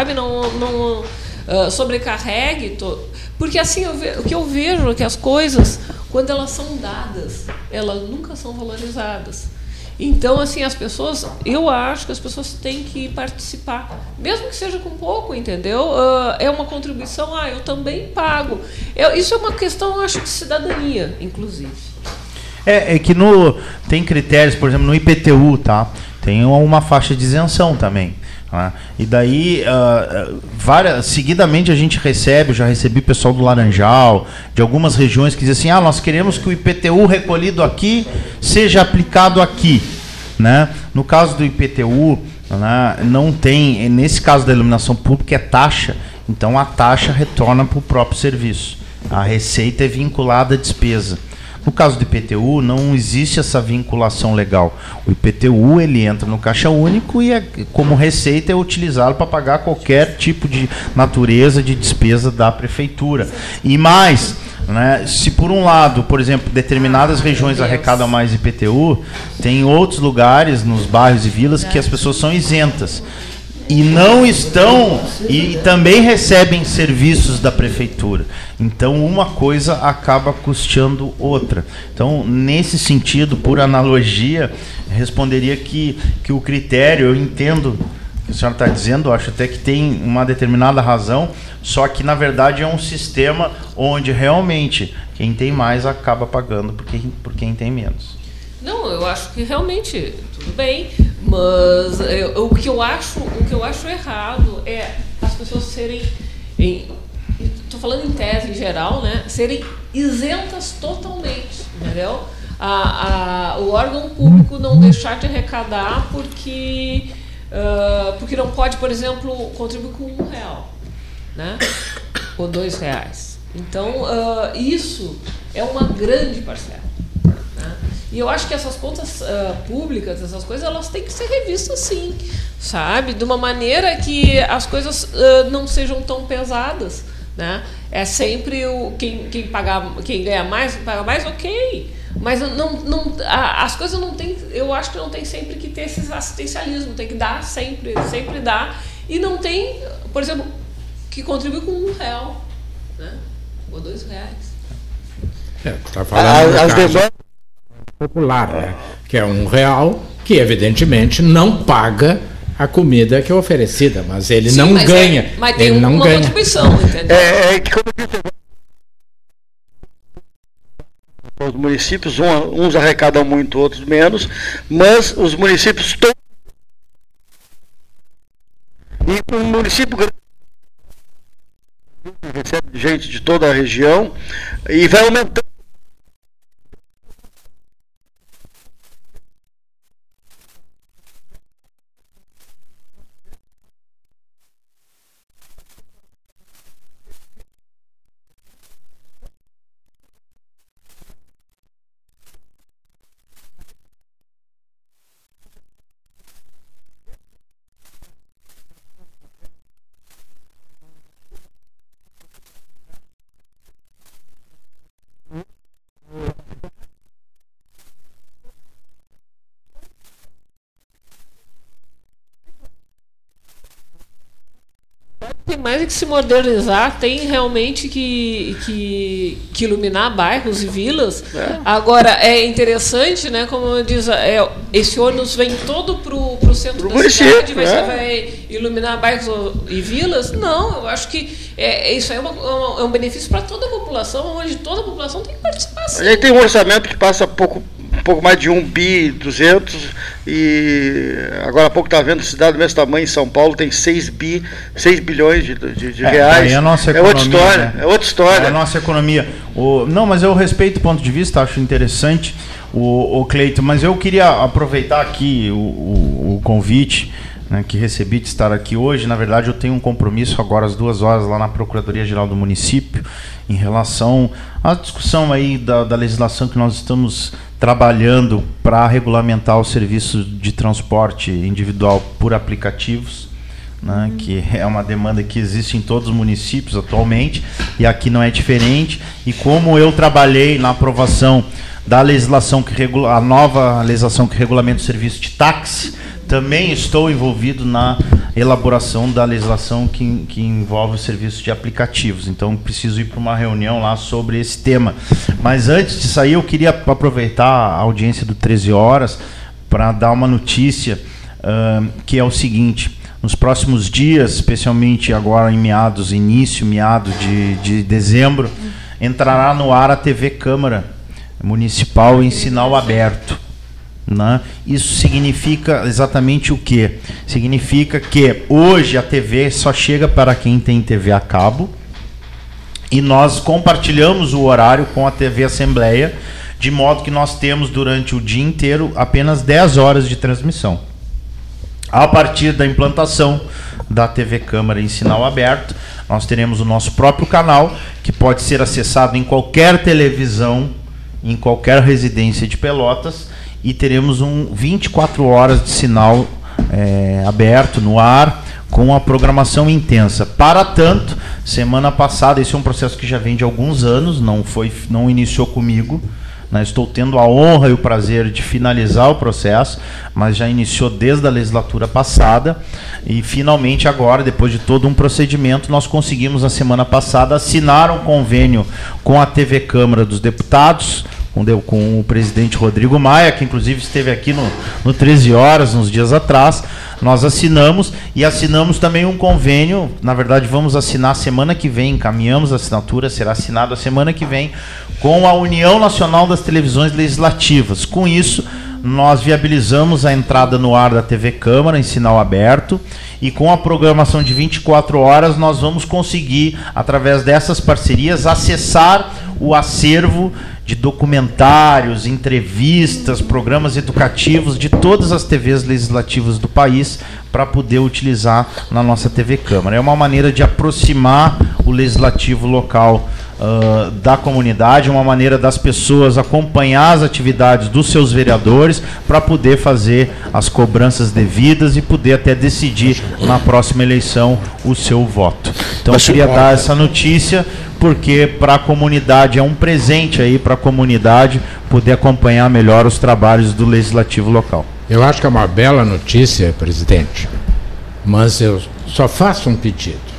sobrecarregue porque assim o que eu vejo é que as coisas, quando elas são dadas, elas nunca são valorizadas. Então, assim, eu acho que as pessoas têm que participar, mesmo que seja com pouco, entendeu? É uma contribuição, eu também pago. Isso é uma questão, eu acho, de cidadania, inclusive. É que tem critérios, por exemplo, no IPTU, tá? Tem uma faixa de isenção também. Tá? E daí, seguidamente a gente já recebi pessoal do Laranjal, de algumas regiões que dizem assim, nós queremos que o IPTU recolhido aqui seja aplicado aqui. Né? No caso do IPTU, né, não tem, nesse caso da iluminação pública é taxa, então a taxa retorna para o próprio serviço. A receita é vinculada à despesa. No caso do IPTU, não existe essa vinculação legal. O IPTU ele entra no caixa único e, como receita, é utilizado para pagar qualquer tipo de natureza de despesa da prefeitura. E mais, né, se por um lado, por exemplo, determinadas regiões arrecadam mais IPTU, tem outros lugares, nos bairros e vilas, que as pessoas são isentas. E não estão, e também recebem serviços da prefeitura. Então, uma coisa acaba custeando outra. Então, nesse sentido, por analogia, responderia que o critério, eu entendo o que a senhora está dizendo, eu acho até que tem uma determinada razão, só que, na verdade, é um sistema onde realmente quem tem mais acaba pagando por quem tem menos. Não, eu acho que realmente tudo bem, mas o que eu acho errado é as pessoas serem, estou falando em tese em geral, né, serem isentas totalmente, entendeu? O órgão público não deixar de arrecadar porque não pode, por exemplo, contribuir com R$1, né, ou R$2. Então, isso é uma grande parcela. E eu acho que essas contas públicas, essas coisas, elas têm que ser revistas sim, sabe? De uma maneira que as coisas não sejam tão pesadas, né? É sempre quem ganha mais, paga mais, ok. Mas as coisas não tem, eu acho que não tem sempre que ter esse assistencialismo, tem que dar sempre dá. E não tem, por exemplo, que contribui com R$1, né? Ou R$2. Tá falando popular, né? Que é R$1, que evidentemente não paga a comida que é oferecida, mas ele não ganha. Mas tem ele não uma ganha. contribuição, entendeu? Que como eu disse, os municípios, uns arrecadam muito, outros menos, mas os municípios todos. E um município grande recebe gente de toda a região e vai aumentando. Tem mais que se modernizar, tem realmente que iluminar bairros e vilas. Agora, é interessante, né, como diz, esse ônibus vem todo pro centro da cidade, vai iluminar bairros e vilas? Não, eu acho que isso é um benefício para toda a população, onde toda a população tem que participar. A gente tem um orçamento que passa um pouco mais de 1,2 bi, e agora há pouco estava vendo cidade do mesmo tamanho em São Paulo tem 6 bilhões de reais. É a nossa economia, outra história, né? É outra história. É a nossa economia. Não, mas eu respeito o ponto de vista, acho interessante o Cleiton, mas eu queria aproveitar aqui o convite, né, que recebi de estar aqui hoje. Na verdade, eu tenho um compromisso agora às 2 horas lá na Procuradoria-Geral do Município em relação à discussão aí da legislação que nós estamos trabalhando para regulamentar o serviço de transporte individual por aplicativos, né, que é uma demanda que existe em todos os municípios atualmente, e aqui não é diferente. E como eu trabalhei na aprovação da legislação a nova legislação que regulamenta o serviço de táxi, também estou envolvido na elaboração da legislação que envolve o serviço de aplicativos. Então, preciso ir para uma reunião lá sobre esse tema. Mas antes de sair, eu queria aproveitar a audiência do 13 Horas para dar uma notícia que é o seguinte: nos próximos dias, especialmente agora em meados de dezembro, entrará no ar a TV Câmara Municipal em sinal aberto. Né? Isso significa exatamente o quê? Significa que hoje a TV só chega para quem tem TV a cabo, e nós compartilhamos o horário com a TV Assembleia, de modo que nós temos durante o dia inteiro apenas 10 horas de transmissão. A partir da implantação da TV Câmara em sinal aberto, nós teremos o nosso próprio canal, que pode ser acessado em qualquer televisão, em qualquer residência de Pelotas, e teremos 24 horas de sinal aberto no ar, com a programação intensa. Para tanto, semana passada, esse é um processo que já vem de alguns anos, não iniciou comigo, né? Estou tendo a honra e o prazer de finalizar o processo, mas já iniciou desde a legislatura passada, e finalmente agora, depois de todo um procedimento, nós conseguimos na semana passada assinar um convênio com a TV Câmara dos Deputados, com o presidente Rodrigo Maia, que inclusive esteve aqui no 13 Horas, uns dias atrás. Nós assinamos também um convênio, na verdade vamos assinar semana que vem, encaminhamos a assinatura, será assinado a semana que vem, com a União Nacional das Televisões Legislativas. Com isso, nós viabilizamos a entrada no ar da TV Câmara em sinal aberto, e com a programação de 24 horas nós vamos conseguir, através dessas parcerias, acessar o acervo de documentários, entrevistas, programas educativos de todas as TVs legislativas do país, para poder utilizar na nossa TV Câmara. É uma maneira de aproximar o legislativo local da comunidade, uma maneira das pessoas acompanhar as atividades dos seus vereadores, para poder fazer as cobranças devidas e poder até decidir na próxima eleição o seu voto. Então eu queria dar essa notícia, porque para a comunidade é um presente aí para a comunidade poder acompanhar melhor os trabalhos do legislativo local. Eu acho que é uma bela notícia, presidente, mas eu só faço um pedido: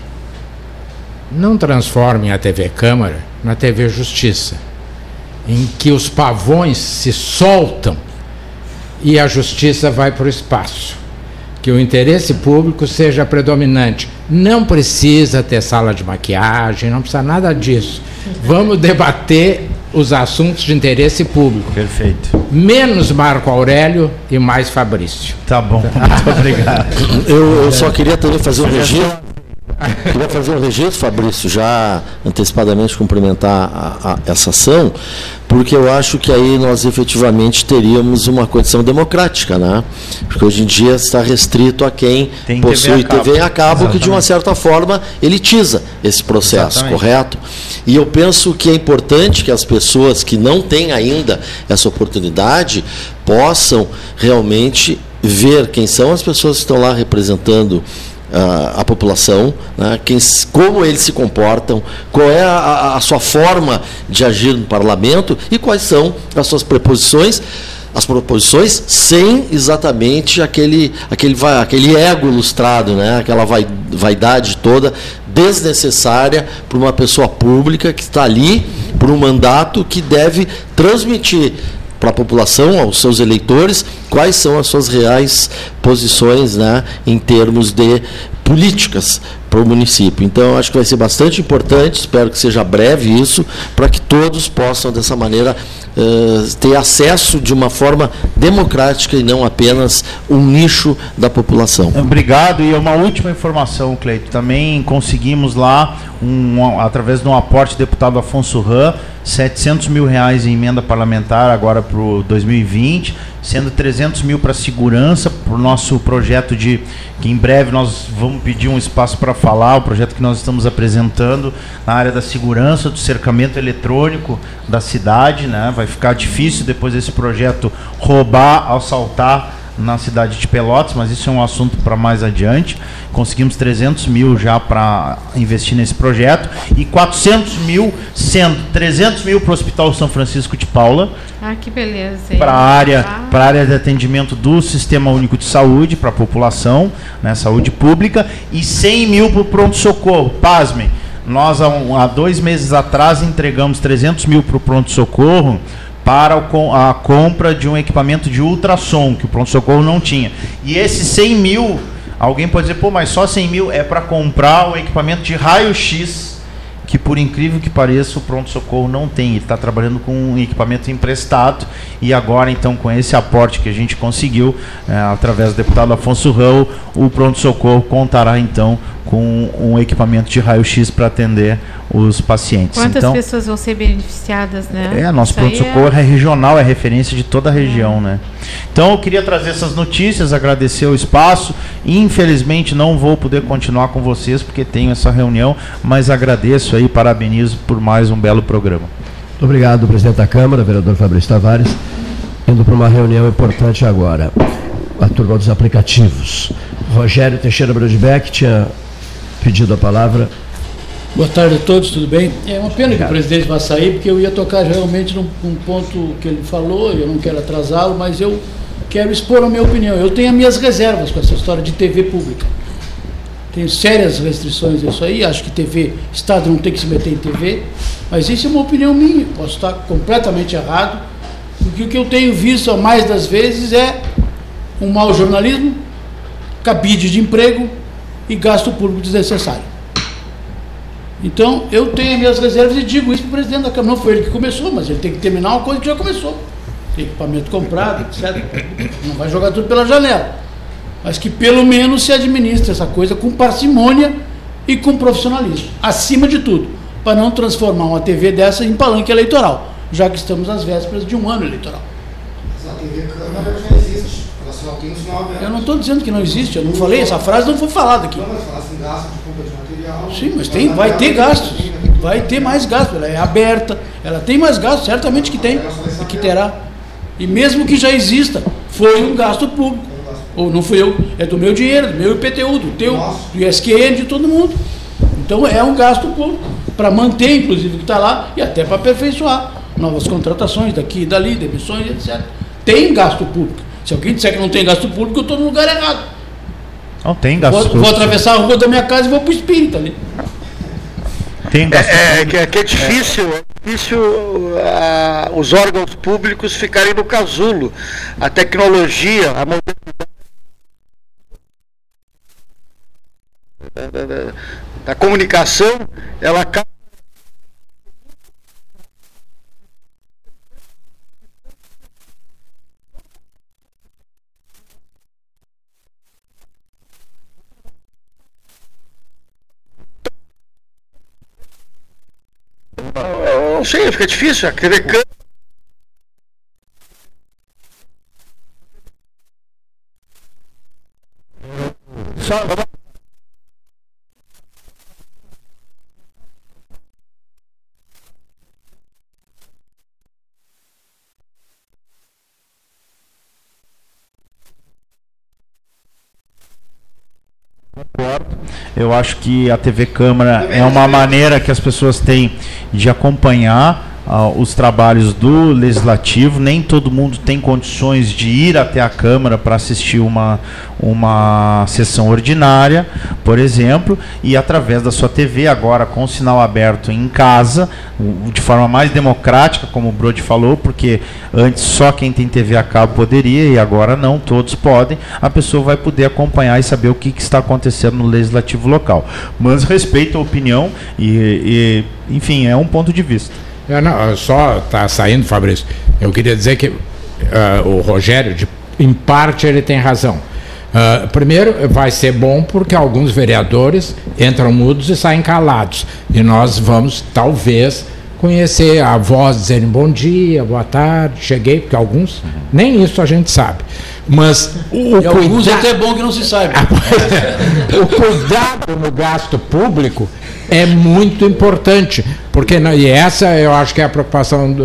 não transformem a TV Câmara na TV Justiça, em que os pavões se soltam e a justiça vai para o espaço. Que o interesse público seja predominante. Não precisa ter sala de maquiagem, não precisa nada disso. Vamos debater os assuntos de interesse público. Perfeito. Menos Marco Aurélio e mais Fabrício. Tá bom, muito obrigado. Eu só queria também fazer um registro. Queria fazer um registro, Fabrício, já antecipadamente cumprimentar essa ação, porque eu acho que aí nós efetivamente teríamos uma condição democrática, né? Porque hoje em dia está restrito a quem possui TV a cabo, que de uma certa forma elitiza esse processo. Exatamente. Correto? E eu penso que é importante que as pessoas que não têm ainda essa oportunidade possam realmente ver quem são as pessoas que estão lá representando a população, né? Como eles se comportam, qual é a sua forma de agir no parlamento e quais são as suas proposições, sem exatamente aquele ego ilustrado, né? Aquela vaidade toda desnecessária para uma pessoa pública que está ali por um mandato que deve transmitir para a população, aos seus eleitores, quais são as suas reais posições, né, em termos de políticas para o município. Então, acho que vai ser bastante importante, espero que seja breve isso, para que todos possam, dessa maneira, ter acesso de uma forma democrática e não apenas um nicho da população. Obrigado. E uma última informação, Cleito. Também conseguimos lá, através de um aporte do deputado Afonso Ram, 700 mil reais em emenda parlamentar agora para o 2020, sendo 300 mil para segurança, para o nosso projeto que em breve nós vamos pedir um espaço para falar, o projeto que nós estamos apresentando na área da segurança, do cercamento eletrônico da cidade, né? Vai ficar difícil depois desse projeto roubar, assaltar na cidade de Pelotas, mas isso é um assunto para mais adiante. Conseguimos 300 mil já para investir nesse projeto e 400 mil, sendo 300 mil para o Hospital São Francisco de Paula. Ah, que beleza. Para a área de atendimento do Sistema Único de Saúde, para a população, né, saúde pública, e 100 mil para o pronto-socorro. Pasmem, nós há 2 meses atrás entregamos 300 mil para o pronto-socorro, para a compra de um equipamento de ultrassom, que o pronto-socorro não tinha. E esses 100 mil, alguém pode dizer, mas só 100 mil é para comprar o equipamento de raio-x, que por incrível que pareça o pronto-socorro não tem. Ele está trabalhando com um equipamento emprestado, e agora então com esse aporte que a gente conseguiu, através do deputado Afonso Rão, o pronto-socorro contará então com um equipamento de raio-x para atender os pacientes. Quantas pessoas vão ser beneficiadas, né? Nosso pronto-socorro é regional, é referência de toda a região, né? Então eu queria trazer essas notícias, agradecer o espaço. Infelizmente não vou poder continuar com vocês porque tenho essa reunião, mas agradeço aí, parabenizo por mais um belo programa. Muito obrigado, presidente da Câmara, vereador Fabrício Tavares. Indo para uma reunião importante agora, a turma dos aplicativos. Rogério Teixeira Brodbeck tinha pedido a palavra. Boa tarde a todos, tudo bem? É uma pena que o presidente vá sair, porque eu ia tocar realmente num ponto que ele falou, eu não quero atrasá-lo, mas eu quero expor a minha opinião. Eu tenho as minhas reservas com essa história de TV pública. Tenho sérias restrições nisso aí, acho que Estado não tem que se meter em TV, mas isso é uma opinião minha, posso estar completamente errado, porque o que eu tenho visto a mais das vezes é um mau jornalismo, cabide de emprego e gasto público desnecessário. Então, eu tenho as minhas reservas e digo isso para o presidente da Câmara. Não foi ele que começou, mas ele tem que terminar uma coisa que já começou. Tem equipamento comprado, etc. Não vai jogar tudo pela janela. Mas que pelo menos se administre essa coisa com parcimônia e com profissionalismo. Acima de tudo, para não transformar uma TV dessa em palanque eleitoral, já que estamos às vésperas de um ano eleitoral. Mas a TV Câmara já existe. Ela só tem os 9 anos. Eu não estou dizendo que não existe, eu não falei, essa frase não foi falada aqui. Não, mas fala assim, gasto de compra de material. Sim, mas vai ter gastos. Vai ter mais gastos. Ela é aberta, ela tem mais gastos, certamente que tem, e que terá. E mesmo que já exista, foi um gasto público. Ou não fui eu, é do meu dinheiro, do meu IPTU, do teu, do ISQN, de todo mundo. Então é um gasto público, para manter, inclusive, o que está lá, e até para aperfeiçoar novas contratações daqui e dali, demissões, etc. Tem gasto público. Se alguém disser que não tem gasto público, eu estou no lugar errado. Não tem gasto público. Vou atravessar a rua da minha casa e vou para o Espírito ali. Tem gasto público. É difícil os órgãos públicos ficarem no casulo. A tecnologia, a modernidade da comunicação, ela acaba. Não sei, fica difícil. A TV Câmara. Eu acho que a TV Câmara é uma maneira que as pessoas têm de acompanhar os trabalhos do Legislativo. Nem todo mundo tem condições de ir até a Câmara para assistir uma sessão ordinária, por exemplo, e através da sua TV, agora com o sinal aberto em casa, de forma mais democrática, como o Brode falou, porque antes só quem tem TV a cabo poderia, e agora não, todos podem. A pessoa vai poder acompanhar e saber o que está acontecendo no Legislativo local. Mas respeito a opinião e enfim, é um ponto de vista. Não, só está saindo, Fabrício. Eu queria dizer que o Rogério, em parte, ele tem razão. Primeiro, vai ser bom porque alguns vereadores entram mudos e saem calados. E nós vamos, talvez, conhecer a voz dizendo bom dia, boa tarde, cheguei, porque alguns, nem isso a gente sabe. Mas alguns até é bom que não se saiba. O cuidado no gasto público é muito importante, porque e essa eu acho que é a preocupação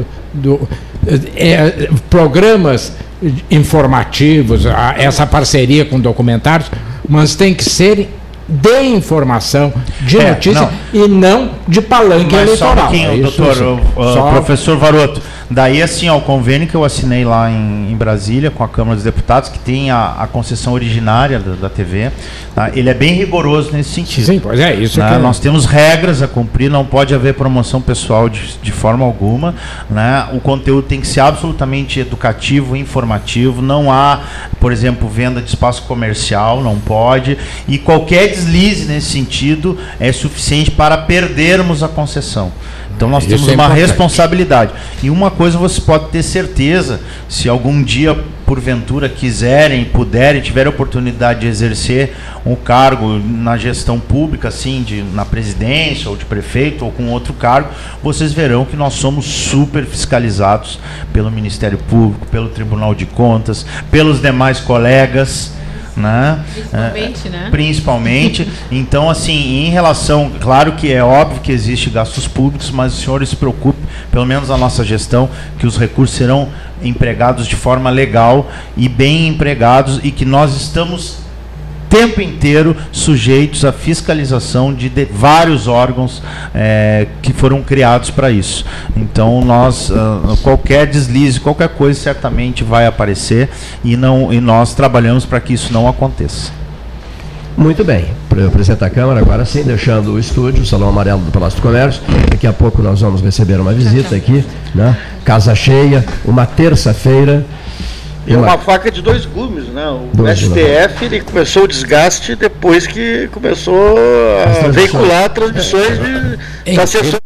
programas informativos, essa parceria com documentários, mas tem que ser de informação, de notícia, e não de palanque eleitoral. Só um pouquinho, professor Varoto. Daí, assim, o convênio que eu assinei lá em Brasília com a Câmara dos Deputados, que tem a concessão originária da TV, tá? Ele é bem rigoroso nesse sentido. Sim, pois é, isso né? Nós temos regras a cumprir, não pode haver promoção pessoal de forma alguma, né? O conteúdo tem que ser absolutamente educativo, informativo, não há, por exemplo, venda de espaço comercial, não pode, e qualquer deslize nesse sentido é suficiente para perdermos a concessão. Então nós temos uma responsabilidade. E uma coisa você pode ter certeza, se algum dia, porventura, quiserem, puderem, tiverem a oportunidade de exercer um cargo na gestão pública, assim, na presidência, ou de prefeito, ou com outro cargo, vocês verão que nós somos super fiscalizados pelo Ministério Público, pelo Tribunal de Contas, pelos demais colegas, né? Principalmente. Então, assim, em relação, claro que é óbvio que existe gastos públicos, mas os senhores se preocupem, pelo menos a nossa gestão, que os recursos serão empregados de forma legal e bem empregados, e que nós estamos tempo inteiro sujeitos à fiscalização de vários órgãos que foram criados para isso. Então qualquer deslize, qualquer coisa certamente vai aparecer, e nós trabalhamos para que isso não aconteça. Muito bem, presidente da Câmara, agora sim, deixando o estúdio, o Salão Amarelo do Palácio do Comércio. Daqui a pouco nós vamos receber uma visita aqui, né? Casa cheia, uma terça-feira. É uma faca de dois gumes, né? O STF ele começou o desgaste depois que começou a veicular transmissões da sessão.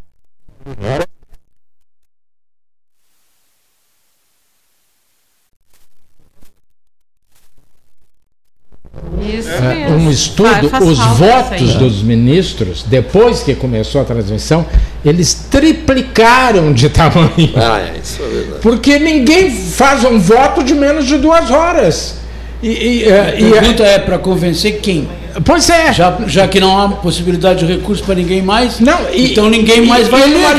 Um estudo, os votos dos ministros, depois que começou a transmissão, eles triplicaram de tamanho. Isso é verdade. Porque ninguém faz um voto de menos de 2 horas. A pergunta é para convencer quem? Pois é. Já que não há possibilidade de recurso para ninguém mais, não, então ninguém mais vai ler.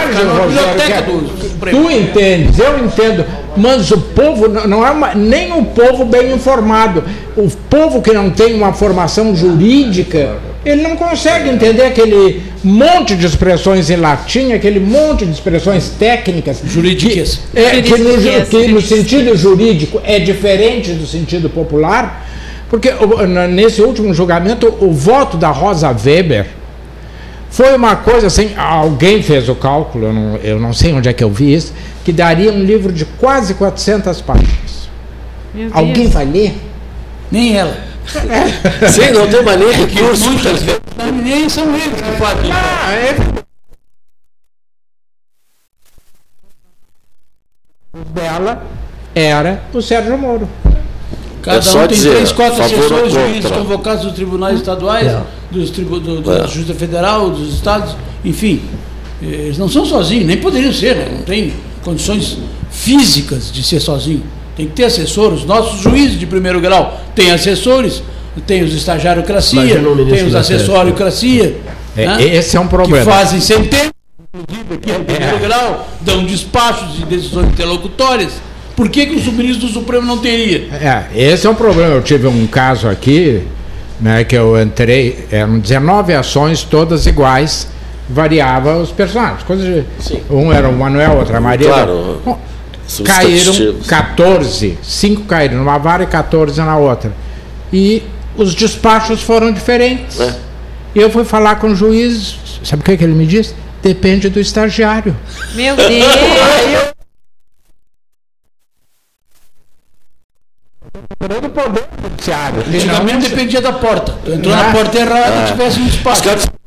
Tu entendes, eu entendo, mas o povo não é nem o povo bem informado. O povo que não tem uma formação jurídica, ele não consegue entender aquele monte de expressões em latim, aquele monte de expressões técnicas jurídicas, que no sentido jurídico é diferente do sentido popular. Porque nesse último julgamento, o voto da Rosa Weber foi uma coisa assim, alguém fez o cálculo, eu não sei onde é que eu vi isso, que daria um livro de quase 400 páginas. Alguém vai ler? Nem ela. Sim, não tem maneira de recurso. Muitas vezes nem são eles que fazem. Dela era o Sérgio Moro. Cada um tem 3, 4 assessores, juízes convocados dos tribunais estaduais, da Justiça Federal, dos estados, enfim. Eles não são sozinhos, nem poderiam ser, né? Não tem condições físicas de ser sozinho. Tem que ter assessores. Nossos juízes de primeiro grau têm assessores, tem os estagiáriocracia, tem os assessoriocracia. Né? Esse é um problema. Que fazem centenas, inclusive aqui no primeiro grau, dão despachos de decisões interlocutórias. Por que o subministro do Supremo não teria? Esse é um problema. Eu tive um caso aqui, né, que eu entrei, eram 19 ações, todas iguais, variava os personagens. Um era o Manuel, outra a Maria. Claro. Caíram 14, 5 caíram numa vara e 14 na outra. E os despachos foram diferentes. E eu fui falar com o juiz, sabe o que ele me disse? Depende do estagiário. Meu Deus! Do poder judiciário. Antigamente dependia da porta. Tu entrou na porta errada, tivesse um espaço.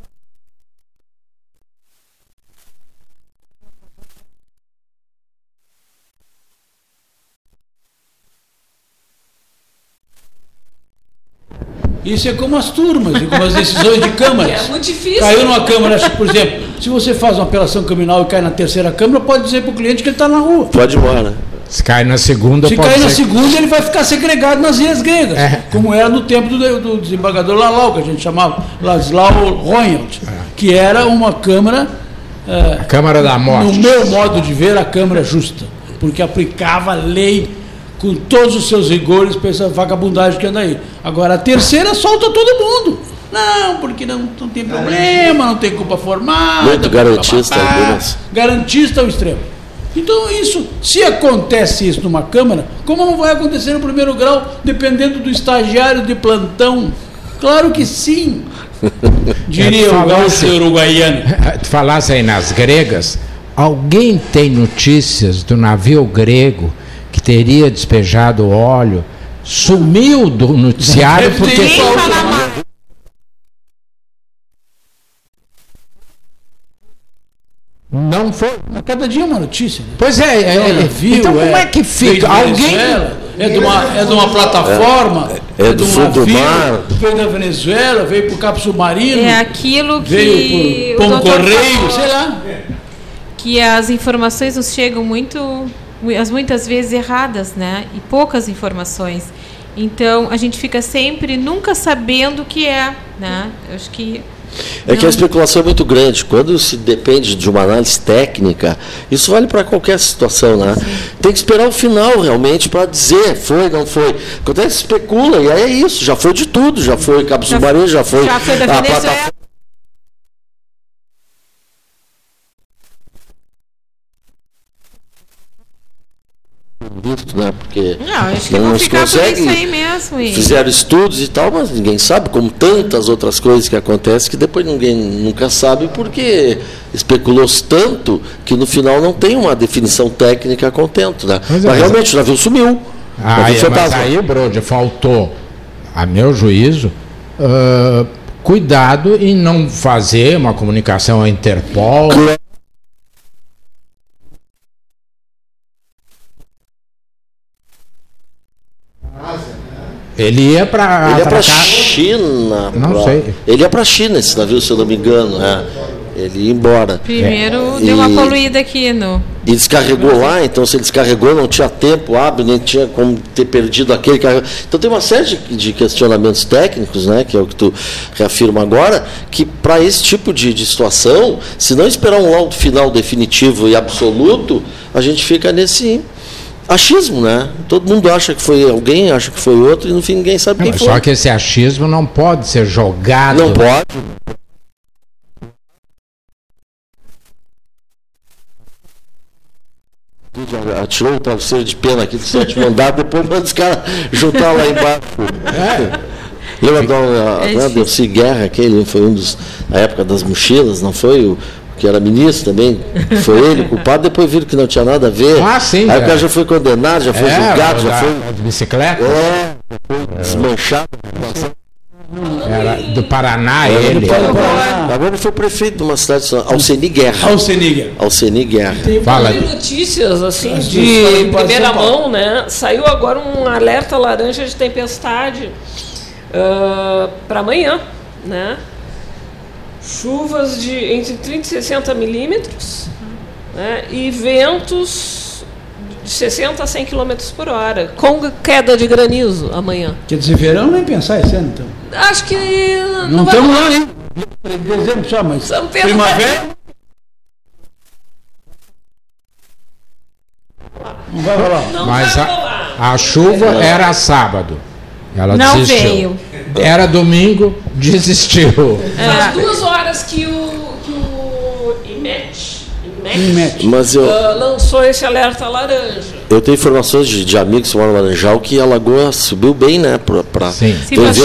Isso é como as turmas, e como as decisões de câmaras. É muito difícil. Caiu numa câmara, por exemplo, se você faz uma apelação criminal e cai na terceira câmara, pode dizer para o cliente que ele está na rua. Pode ir embora, né? Se cair na segunda, se cair na segunda, ele vai ficar segregado nas ilhas gregas, como era no tempo do desembargador Lalau, que a gente chamava Laszlo Ronholt, que era uma câmara, a Câmara da Morte. No meu modo de ver, a Câmara justa, porque aplicava a lei com todos os seus rigores para essa vagabundagem que anda aí. Agora, a terceira solta todo mundo. Não, porque não tem problema, não tem culpa formada. Muito garantista. Garantista ao extremo. Então isso, se acontece isso numa Câmara, como não vai acontecer no primeiro grau, dependendo do estagiário de plantão? Claro que sim, diria o gaúcho uruguaiano. Tu falasse aí nas gregas, alguém tem notícias do navio grego que teria despejado óleo, sumiu do noticiário porque... Não foi. A cada dia uma notícia. Né? Pois viu. Então como é que fica? Alguém é de uma plataforma, é do fundo do mar. Veio da Venezuela, veio por cabo submarino. É aquilo que veio por pão correio, sei lá. Que as informações nos chegam muitas vezes erradas, né? E poucas informações. Então a gente fica sempre nunca sabendo o que é, né? Eu acho que que a especulação é muito grande. Quando se depende de uma análise técnica, isso vale para qualquer situação, né? Tem que esperar o final realmente para dizer foi, não foi. Acontece, especula, e aí é isso, já foi de tudo, já foi cabo submarino, já foi da Venezuela. Né? Porque acho que não se consegue. Isso aí mesmo, fizeram estudos e tal, mas ninguém sabe, como tantas outras coisas que acontecem que depois ninguém nunca sabe, porque especulou-se tanto que no final não tem uma definição técnica a contento, né? Mas realmente o navio sumiu. Mas aí, Brode, faltou, a meu juízo, cuidado em não fazer uma comunicação à Interpol. Ele ia para a China. Não sei. Ele ia para a China, esse navio, se eu não me engano. Ele ia embora. Primeiro deu uma poluída aqui no... E descarregou lá, então se ele descarregou, não tinha tempo hábil, nem tinha como ter perdido aquele carregamento. Então tem uma série de questionamentos técnicos, né, que é o que tu reafirma agora, que para esse tipo de situação, se não esperar um laudo final definitivo e absoluto, a gente fica nesse achismo, né? Todo mundo acha que foi alguém, acha que foi outro, e no fim ninguém sabe quem foi. Só que esse achismo não pode ser jogado. Não pode. Atirou o travesseiro de pena aqui do sétimo andar, depois manda os caras juntar lá embaixo. Lembra da Delcy Guerra, aquele foi um dos, na época das mochilas, não foi? O que era ministro também, foi ele culpado, depois viram que não tinha nada a ver. Sim. Aí o cara já foi condenado, já foi julgado, já foi. De bicicleta? Foi desmanchado. Era do Paraná, ele. Agora ele foi prefeito de uma cidade, Alceni Guerra. Alceni Guerra. Tem notícias assim de primeira mão, né? Saiu agora um alerta laranja de tempestade para amanhã, né? Chuvas de entre 30 e 60 milímetros, né? E ventos de 60 a 100 km por hora, com queda de granizo amanhã. Quer dizer, verão nem pensar esse ano, então? Acho que não estamos lá, hein? Dezembro só, mas primavera... Não vai rolar. Mas a chuva era sábado. Ela não desistiu. Veio. Era domingo, desistiu. Faz 2 horas que o IMET lançou esse alerta laranja. Eu tenho informações de amigos que moram no Laranjal que a lagoa subiu bem, né? Sim.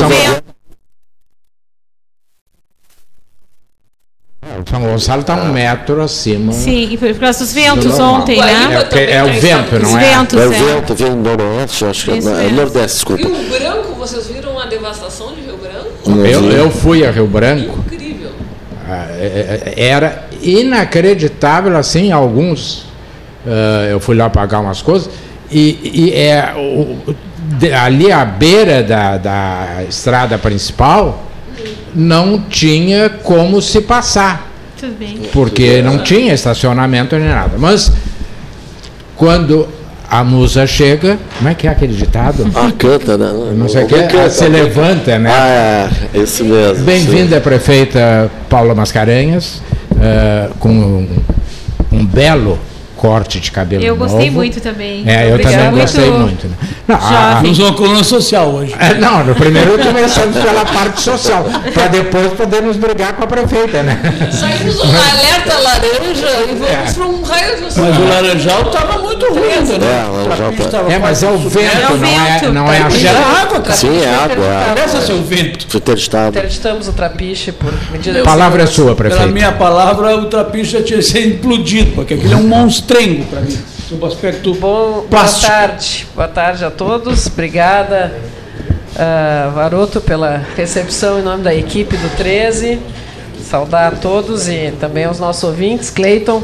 São Gonçalo está 1 metro acima. Sim, e por causa dos ventos ontem, né? É o vento, não é? É o vento, vem do noroeste, acho que é nordeste, desculpa. Rio Branco, vocês viram a devastação de Rio Branco? Eu fui a Rio Branco. Incrível. Era inacreditável, assim, alguns. Eu fui lá pagar umas coisas e ali à beira da estrada principal não tinha como se passar. Tudo bem. Porque não tinha estacionamento nem nada. Mas quando a musa chega, como é que é aquele ditado? Canta, né? Não sei o que, se levanta, né? Isso mesmo. Bem-vinda, prefeita Paula Mascarenhas, com um belo corte de cabelo novo. Eu gostei muito também. Eu também gostei muito. Né? Usou a coluna social hoje. Não, no primeiro começamos pela parte social, para depois podermos brigar com a prefeita, né? Saímos do alerta laranja e vamos para um raio de sol. Mas o laranjal estava muito ruim, né? Mas é o vento, não é a chuva. Era água, Sim, é água. Parece ser o vento. Interditamos o Trapiche por medida A palavra é sua, prefeito. Pela minha palavra, o Trapiche já tinha sido implodido, porque aquele é um monstrengo para mim. Sob o aspecto plástico. Boa tarde a todos. Obrigada, Varoto, pela recepção em nome da equipe do 13. Saudar a todos e também aos nossos ouvintes. Cleiton,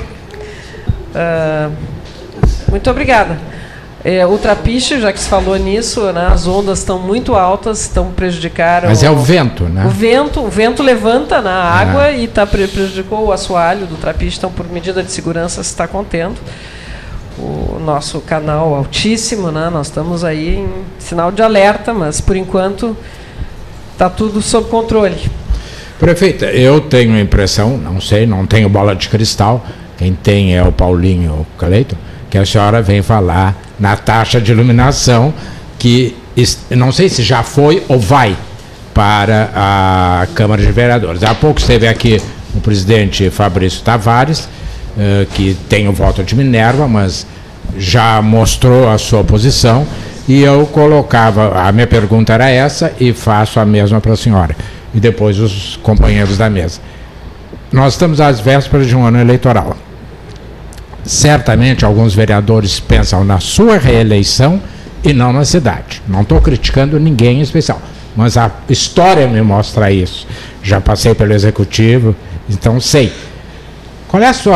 muito obrigada. O Trapiche, já que se falou nisso, né, as ondas estão muito altas, estão prejudicando. Mas é o vento, né? O vento levanta na água e prejudicou o assoalho do Trapiche, então, por medida de segurança, se está contendo. O nosso canal altíssimo, né? Nós estamos aí em sinal de alerta, mas por enquanto está tudo sob controle. Prefeita, eu tenho a impressão, não sei, não tenho bola de cristal, quem tem é o Paulinho Cleiton, que a senhora vem falar na taxa de iluminação, que não sei se já foi ou vai para a Câmara de Vereadores. Há pouco esteve aqui o presidente Fabrício Tavares, que tem o voto de Minerva, mas já mostrou a sua posição, e eu colocava, a minha pergunta era essa, e faço a mesma para a senhora, e depois os companheiros da mesa. Nós estamos às vésperas de um ano eleitoral. Certamente alguns vereadores pensam na sua reeleição e não na cidade. Não estou criticando ninguém em especial, mas a história me mostra isso. Já passei pelo executivo, então sei. Qual é a sua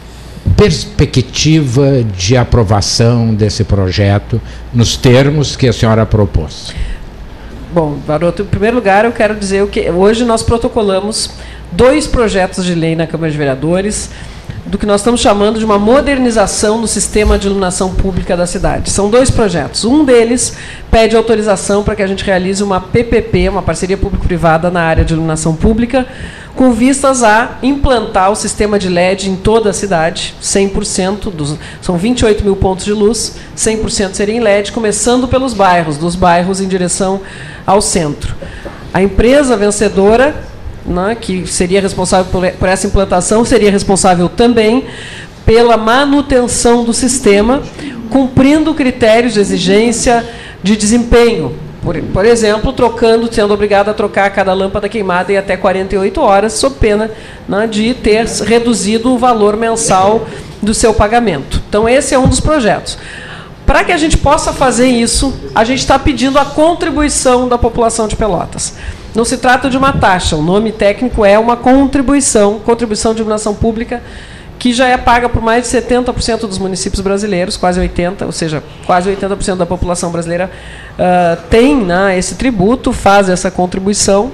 perspectiva de aprovação desse projeto nos termos que a senhora propôs? Bom, Varoto, em primeiro lugar eu quero dizer que hoje nós protocolamos 2 projetos de lei na Câmara de Vereadores do que nós estamos chamando de uma modernização no sistema de iluminação pública da cidade. São 2 projetos. Um deles pede autorização para que a gente realize uma PPP, uma parceria público-privada na área de iluminação pública, com vistas a implantar o sistema de LED em toda a cidade, 100%, são 28 mil pontos de luz, 100% seriam em LED, começando pelos bairros, dos bairros em direção ao centro. A empresa vencedora, né, que seria responsável por essa implantação, seria responsável também pela manutenção do sistema, cumprindo critérios de exigência de desempenho. Por exemplo, sendo obrigado a trocar cada lâmpada queimada em até 48 horas, sob pena, né, de ter reduzido o valor mensal do seu pagamento. Então, esse é um dos projetos. Para que a gente possa fazer isso, a gente está pedindo a contribuição da população de Pelotas. Não se trata de uma taxa, o nome técnico é uma contribuição de iluminação pública, que já é paga por mais de 70% dos municípios brasileiros, quase 80%, ou seja, quase 80% da população brasileira tem, né, esse tributo, faz essa contribuição,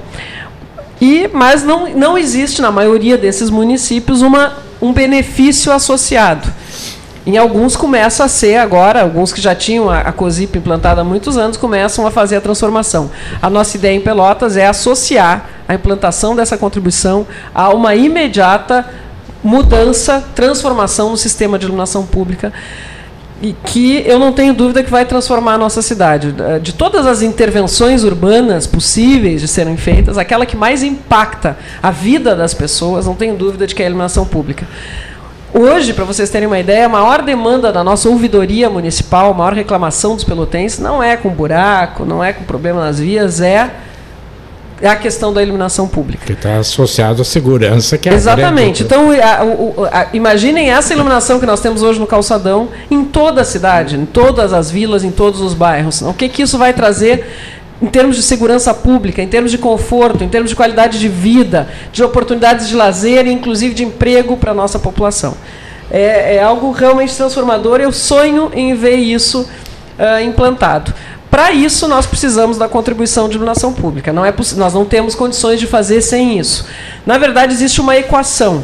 mas não existe, na maioria desses municípios, um benefício associado. Em alguns começa a ser agora, alguns que já tinham a COSIP implantada há muitos anos, começam a fazer a transformação. A nossa ideia em Pelotas é associar a implantação dessa contribuição a uma imediata mudança, transformação no sistema de iluminação pública, e que eu não tenho dúvida que vai transformar a nossa cidade. De todas as intervenções urbanas possíveis de serem feitas, aquela que mais impacta a vida das pessoas, não tenho dúvida de que é a iluminação pública. Hoje, para vocês terem uma ideia, a maior demanda da nossa ouvidoria municipal, a maior reclamação dos pelotenses, não é com buraco, não é com problema nas vias, é a questão da iluminação pública. Que está associado à segurança. Que exatamente. Então, imaginem essa iluminação que nós temos hoje no calçadão em toda a cidade, em todas as vilas, em todos os bairros. O que isso vai trazer em termos de segurança pública, em termos de conforto, em termos de qualidade de vida, de oportunidades de lazer e, inclusive, de emprego para a nossa população. É algo realmente transformador. Eu sonho em ver isso implantado. Para isso, nós precisamos da contribuição de iluminação pública. Nós não temos condições de fazer sem isso. Na verdade, existe uma equação.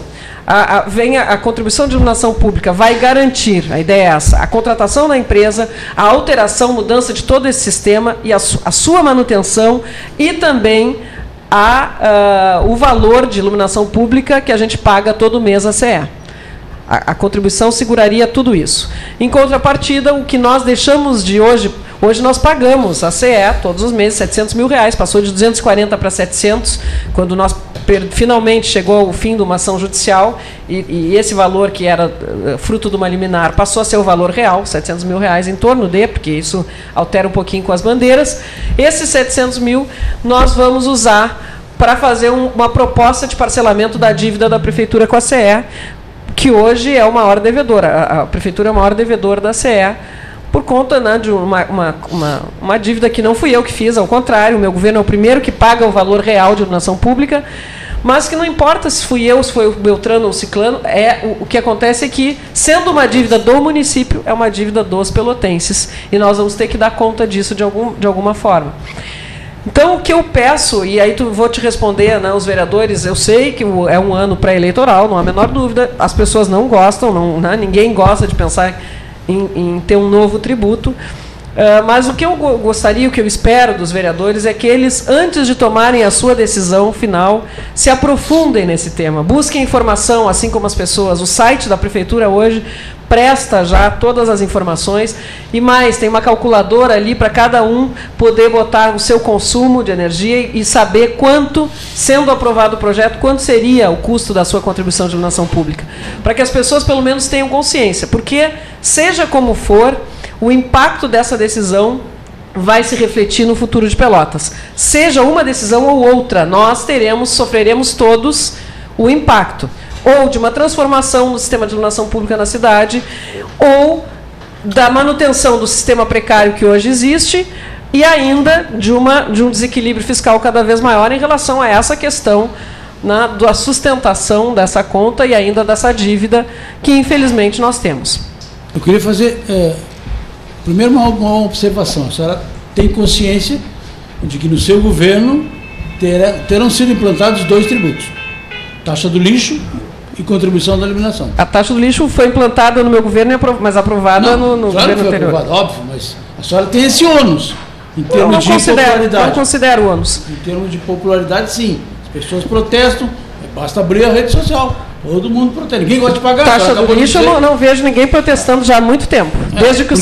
A contribuição de iluminação pública vai garantir, a ideia é essa, a contratação da empresa, a alteração, mudança de todo esse sistema e a sua manutenção, e também o valor de iluminação pública que a gente paga todo mês à CE. A contribuição seguraria tudo isso. Em contrapartida, o que nós deixamos de hoje, Hoje nós pagamos a CE todos os meses R$700 mil, passou de 240 para 700, quando nós finalmente chegou o fim de uma ação judicial, e esse valor que era fruto de uma liminar passou a ser o valor real, R$700 mil em torno de, porque isso altera um pouquinho com as bandeiras. Esses 700 mil nós vamos usar para fazer uma proposta de parcelamento da dívida da Prefeitura com a CE, que hoje é o maior devedor. A Prefeitura é o maior devedor da CE, por conta, né, de uma dívida que não fui eu que fiz, ao contrário, o meu governo é o primeiro que paga o valor real de iluminação pública, mas que não importa se fui eu, se foi o Beltrano ou o Ciclano, o que acontece é que, sendo uma dívida do município, é uma dívida dos pelotenses, e nós vamos ter que dar conta disso de alguma forma. Então, o que eu peço, e aí vou te responder, né, os vereadores, eu sei que é um ano pré-eleitoral, não há a menor dúvida, as pessoas não gostam, ninguém gosta de pensar em ter um novo tributo, mas o que eu gostaria, o que eu espero dos vereadores é que eles, antes de tomarem a sua decisão final, se aprofundem nesse tema, busquem informação, assim como as pessoas. O site da Prefeitura hoje presta já todas as informações, e mais, tem uma calculadora ali para cada um poder botar o seu consumo de energia e saber quanto, sendo aprovado o projeto, quanto seria o custo da sua contribuição de iluminação pública, para que as pessoas pelo menos tenham consciência, porque, seja como for, o impacto dessa decisão vai se refletir no futuro de Pelotas. Seja uma decisão ou outra, nós sofreremos todos o impacto, ou de uma transformação no sistema de iluminação pública na cidade, ou da manutenção do sistema precário que hoje existe, e ainda de um desequilíbrio fiscal cada vez maior em relação a essa questão, né, da sustentação dessa conta e ainda dessa dívida que, infelizmente, nós temos. Eu queria fazer, primeiro, uma observação. A senhora tem consciência de que no seu governo terão sido implantados 2 tributos: taxa do lixo e contribuição da eliminação. A taxa do lixo foi implantada no meu governo, mas aprovada no claro governo anterior. Aprovado, óbvio, mas a senhora tem esse ônus, em termos de popularidade. Não considero o ônus. Em termos de popularidade, sim. As pessoas protestam, basta abrir a rede social. Todo mundo protesta. Ninguém gosta de pagar. Taxa do lixo, eu não vejo ninguém protestando já há muito tempo. Desde que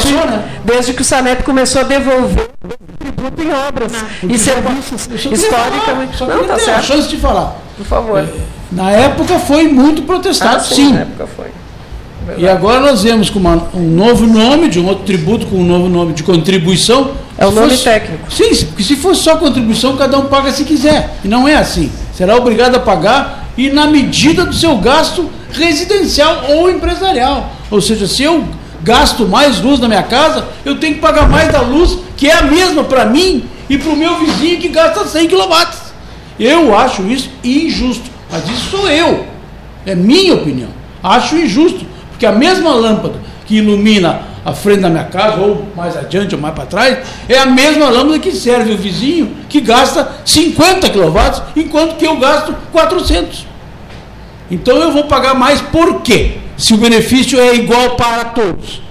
o Sanep começou a devolver tributo em obras e serviços historicamente. Não, tá certo. A chance de falar. Por favor. Na época foi muito protestado, sim. Na época foi. E agora nós vemos com um novo nome, de um outro tributo com um novo nome de contribuição. É o nome técnico. Sim, porque se fosse só contribuição, cada um paga se quiser. E não é assim. Será obrigado a pagar e na medida do seu gasto residencial ou empresarial. Ou seja, se eu gasto mais luz na minha casa, eu tenho que pagar mais da luz, que é a mesma para mim e para o meu vizinho que gasta 100 kW. Eu acho isso injusto, mas isso sou eu. É minha opinião. Acho injusto, porque a mesma lâmpada que ilumina a frente da minha casa, ou mais adiante ou mais para trás, é a mesma lâmpada que serve o vizinho, que gasta 50 kW, enquanto que eu gasto 400. Então eu vou pagar mais por quê? Se o benefício é igual para todos.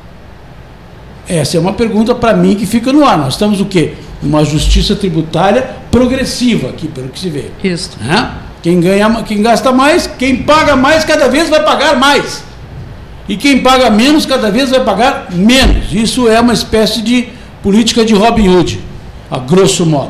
Essa é uma pergunta para mim que fica no ar. Nós estamos o quê? Uma justiça tributária progressiva aqui, pelo que se vê. Isso. Quem gasta mais, quem paga mais, cada vez vai pagar mais. E quem paga menos, cada vez vai pagar menos. Isso é uma espécie de política de Robin Hood, a grosso modo.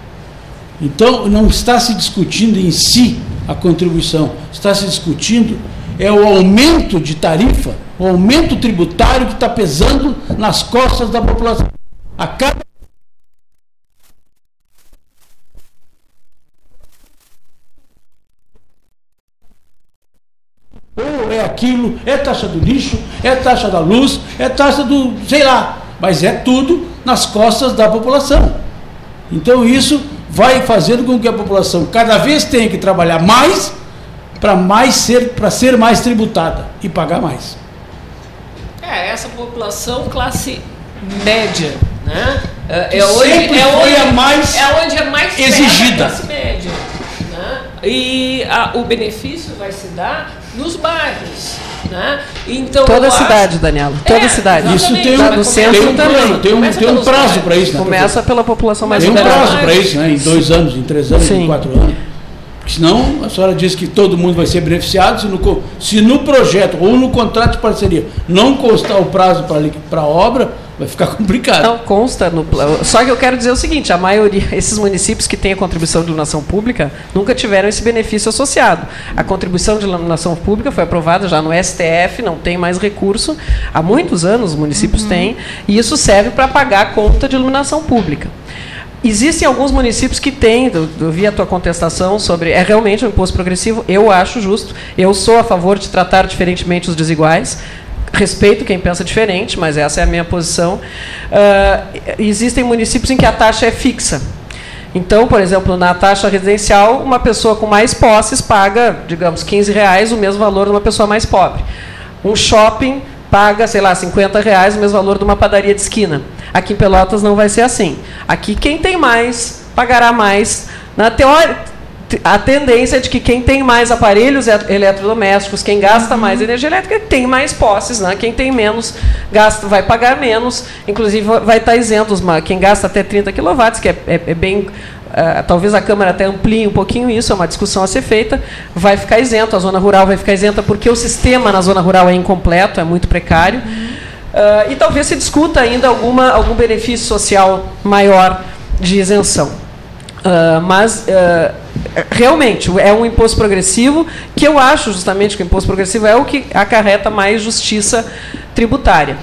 Então, não está se discutindo em si a contribuição, está se discutindo o aumento de tarifa, o aumento tributário que está pesando nas costas da população. A cada ou é aquilo, é taxa do lixo, é taxa da luz, é taxa do, sei lá, mas é tudo nas costas da população. Então isso vai fazendo com que a população cada vez tenha que trabalhar mais para ser mais tributada e pagar mais. Essa população classe média, né? Onde é mais exigida. A classe média, né? E o benefício vai se dar nos bairros, né? Então, toda a cidade, Daniela, toda a cidade. Isso no centro também. Tem um prazo para isso. Começa pela população mais vulnerável. Tem um prazo para isso, né? Em 2 anos, em 3 anos, em 4 anos. Porque senão, a senhora diz que todo mundo vai ser beneficiado, se no projeto ou no contrato de parceria não constar o prazo para a obra, vai ficar complicado. Não, consta no plano. Só que eu quero dizer o seguinte, a maioria, esses municípios que têm a contribuição de iluminação pública, nunca tiveram esse benefício associado. A contribuição de iluminação pública foi aprovada já no STF, não tem mais recurso. Há muitos anos os municípios têm, e isso serve para pagar a conta de iluminação pública. Existem alguns municípios que têm, eu vi a tua contestação sobre, é realmente um imposto progressivo, eu acho justo, eu sou a favor de tratar diferentemente os desiguais, respeito quem pensa diferente, mas essa é a minha posição. Existem municípios em que a taxa é fixa. Então, por exemplo, na taxa residencial, uma pessoa com mais posses paga, digamos, R$15, o mesmo valor de uma pessoa mais pobre. Um shopping paga, sei lá, R$50, o mesmo valor de uma padaria de esquina. Aqui em Pelotas não vai ser assim. Aqui quem tem mais, pagará mais. Na teoria, a tendência é de que quem tem mais aparelhos eletrodomésticos, quem gasta mais energia elétrica, tem mais posses, né? Quem tem menos, vai pagar menos. Inclusive, vai estar isento. Quem gasta até 30 kW, que é bem... talvez a Câmara até amplie um pouquinho isso, é uma discussão a ser feita, vai ficar isento, a zona rural vai ficar isenta, porque o sistema na zona rural é incompleto, é muito precário. E talvez se discuta ainda algum benefício social maior de isenção. Mas, realmente, é um imposto progressivo, que eu acho justamente que o imposto progressivo é o que acarreta mais justiça tributária.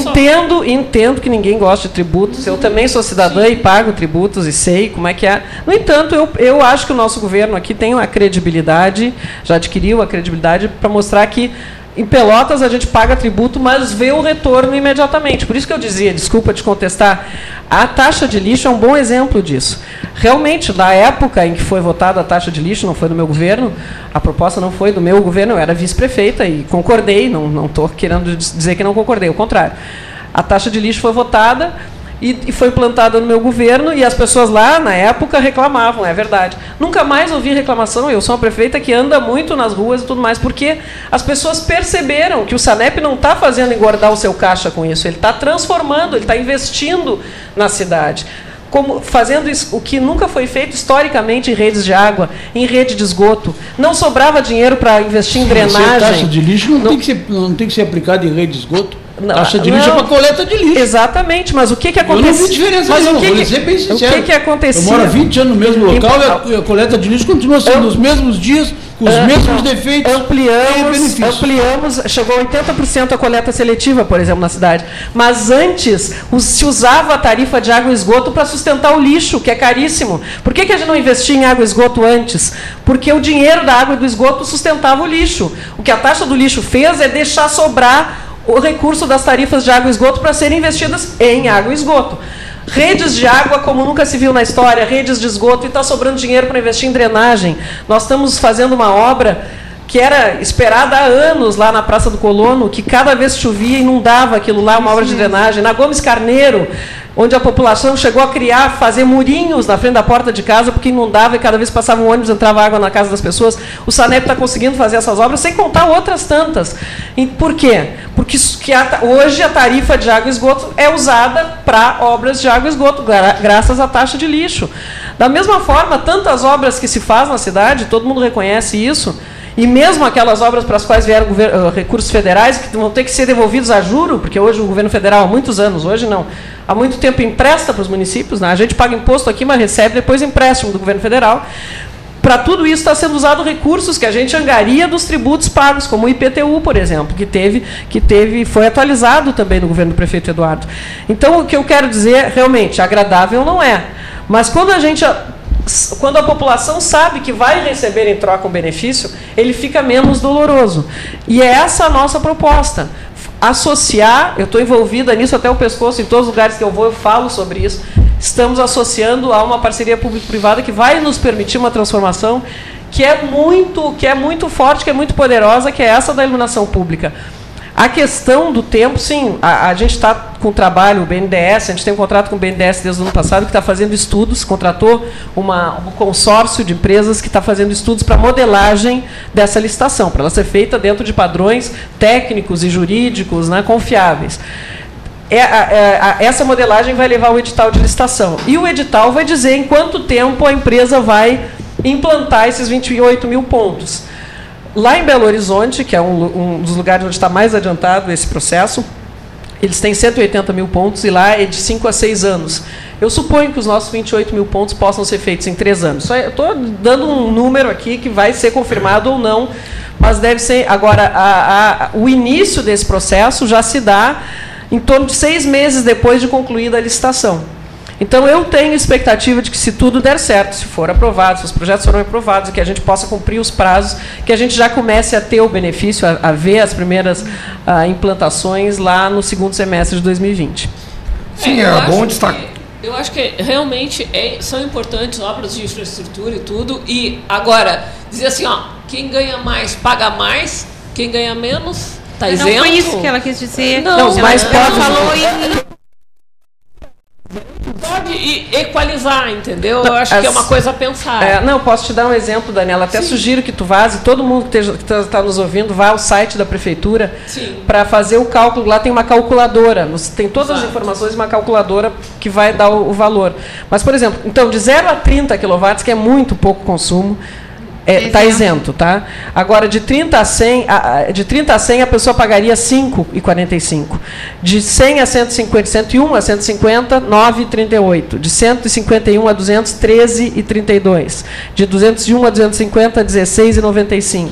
Entendo que ninguém gosta de tributos, eu também sou cidadã e pago tributos e sei como é que é. No entanto, eu acho que o nosso governo aqui tem uma credibilidade, já adquiriu a credibilidade para mostrar que em Pelotas a gente paga tributo, mas vê o retorno imediatamente. Por isso que eu dizia, desculpa te contestar, a taxa de lixo é um bom exemplo disso. Realmente, na época em que foi votada a taxa de lixo, não foi do meu governo, a proposta não foi do meu governo, eu era vice-prefeita e concordei, não estou querendo dizer que não concordei, ao contrário. A taxa de lixo foi votada e foi implantada no meu governo, e as pessoas lá, na época, reclamavam, é verdade. Nunca mais ouvi reclamação, eu sou uma prefeita que anda muito nas ruas e tudo mais, porque as pessoas perceberam que o Sanep não está fazendo engordar o seu caixa com isso, ele está transformando, ele está investindo na cidade. Fazendo isso, o que nunca foi feito historicamente em redes de água, em rede de esgoto. Não sobrava dinheiro para investir em drenagem. A taxa de lixo não tem que ser aplicada em rede de esgoto. Taxa de lixo é para coleta de lixo. Exatamente, mas o que acontece? Eu não vi diferença nenhuma, vou dizer bem sincero. O que acontecia? Eu moro há 20 anos no mesmo local e a coleta de lixo continua sendo os mesmos dias, com os mesmos defeitos. Ampliamos, chegou a 80% a coleta seletiva, por exemplo, na cidade. Mas antes, se usava a tarifa de água e esgoto para sustentar o lixo, que é caríssimo. Por que a gente não investia em água e esgoto antes? Porque o dinheiro da água e do esgoto sustentava o lixo. O que a taxa do lixo fez é deixar sobrar o recurso das tarifas de água e esgoto para serem investidas em água e esgoto. Redes de água, como nunca se viu na história, redes de esgoto, e está sobrando dinheiro para investir em drenagem. Nós estamos fazendo uma obra que era esperada há anos lá na Praça do Colono, que cada vez que chovia inundava aquilo lá, uma obra de drenagem. Na Gomes Carneiro, onde a população chegou a fazer murinhos na frente da porta de casa, porque inundava e cada vez que passava um ônibus entrava água na casa das pessoas. O Sanep está conseguindo fazer essas obras, sem contar outras tantas. E por quê? Porque hoje a tarifa de água e esgoto é usada para obras de água e esgoto, graças à taxa de lixo. Da mesma forma, tantas obras que se faz na cidade, todo mundo reconhece isso, e mesmo aquelas obras para as quais vieram recursos federais, que vão ter que ser devolvidos a juro, porque hoje o governo federal, há muitos anos, hoje não, há muito tempo empresta para os municípios, né? A gente paga imposto aqui, mas recebe depois empréstimo do governo federal. Para tudo isso está sendo usado recursos que a gente angaria dos tributos pagos, como o IPTU, por exemplo, que foi atualizado também no governo do prefeito Eduardo. Então, o que eu quero dizer, realmente, agradável não é. Mas quando a população sabe que vai receber em troca um benefício, ele fica menos doloroso. E é essa a nossa proposta. Associar, eu estou envolvida nisso até o pescoço, em todos os lugares que eu vou, eu falo sobre isso. Estamos associando a uma parceria público-privada que vai nos permitir uma transformação que é muito forte, que é muito poderosa, que é essa da iluminação pública. A questão do tempo, sim, a gente está com o trabalho, o BNDES, a gente tem um contrato com o BNDES desde o ano passado, que está fazendo estudos, contratou um consórcio de empresas que está fazendo estudos para modelagem dessa licitação, para ela ser feita dentro de padrões técnicos e jurídicos, né, confiáveis. Essa modelagem vai levar ao edital de licitação. E o edital vai dizer em quanto tempo a empresa vai implantar esses 28 mil pontos. Lá em Belo Horizonte, que é um dos lugares onde está mais adiantado esse processo, Eles têm 180 mil pontos e lá é de 5 a 6 anos. Eu suponho que os nossos 28 mil pontos possam ser feitos em 3 anos. Só estou dando um número aqui que vai ser confirmado ou não, mas deve ser... Agora, o início desse processo já se dá em torno de 6 meses depois de concluída a licitação. Então, eu tenho expectativa de que, se tudo der certo, se for aprovado, se os projetos forem aprovados, e que a gente possa cumprir os prazos, que a gente já comece a ter o benefício, a ver as primeiras implantações lá no segundo semestre de 2020. Sim, é bom destacar. Eu acho que realmente são importantes obras de infraestrutura e tudo. E agora, dizer assim, quem ganha mais paga mais, quem ganha menos está isento. Não foi isso que ela quis dizer. Não, mas ela falou pode equalizar, entendeu? Eu acho que é uma coisa a pensar. Não, posso te dar um exemplo, Daniela. Até sugiro que tu vás, e todo mundo que está nos ouvindo, vá ao site da prefeitura para fazer o cálculo. Lá tem uma calculadora, tem todas as informações, uma calculadora que vai dar o valor. Mas, por exemplo, então, de 0 a 30 kW, que é muito pouco consumo, está isento, tá? Agora, de 30 a 100 a pessoa pagaria 5,45. De 100 a 150, 101 a 150, 9,38. De 151 a 200, 13,32. De 201 a 250, 16,95.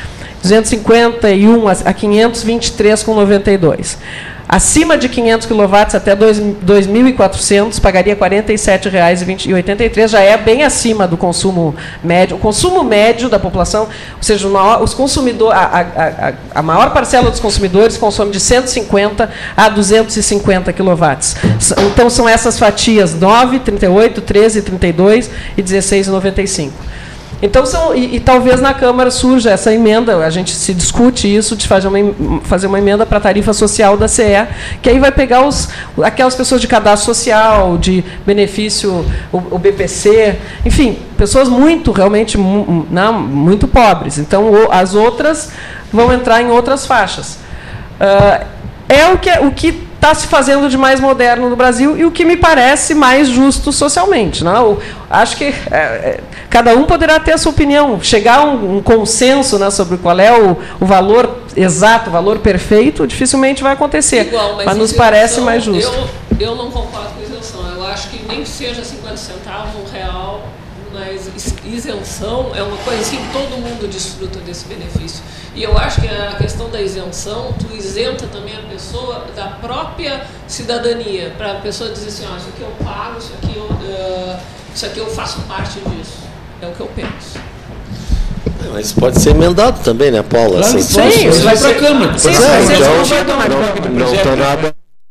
251 a 500, 23,92. Acima de 500 kW até 2.400, pagaria R$ 47,83, já é bem acima do consumo médio. O consumo médio da população, ou seja, os consumidores, a maior parcela dos consumidores consome de 150 a 250 kW. Então, são essas fatias, 9, 38, 13, 32 e 16,95. Então, talvez na Câmara surja essa emenda, a gente se discute isso, de fazer uma emenda para a tarifa social da CE, que aí vai pegar aquelas pessoas de cadastro social, de benefício, o BPC, enfim, pessoas realmente muito pobres. Então, as outras vão entrar em outras faixas. O que está se fazendo de mais moderno no Brasil e o que me parece mais justo socialmente. Não? Acho que cada um poderá ter a sua opinião, chegar a um consenso, né, sobre qual é o valor exato, o valor perfeito, dificilmente vai acontecer. Mas nos parece mais justo. Eu não concordo com a isenção. Eu acho que nem que seja 50 centavos, R$1, mas isenção é uma coisa assim que todo mundo desfruta desse benefício. E eu acho que a questão da isenção, tu isenta também a pessoa da própria cidadania, para a pessoa dizer assim, isso aqui eu pago, isso aqui eu faço parte disso. É o que eu penso. Mas pode ser emendado também, né, Paula? Claro, sim, isso vai para a Câmara. Sim, não tem nada...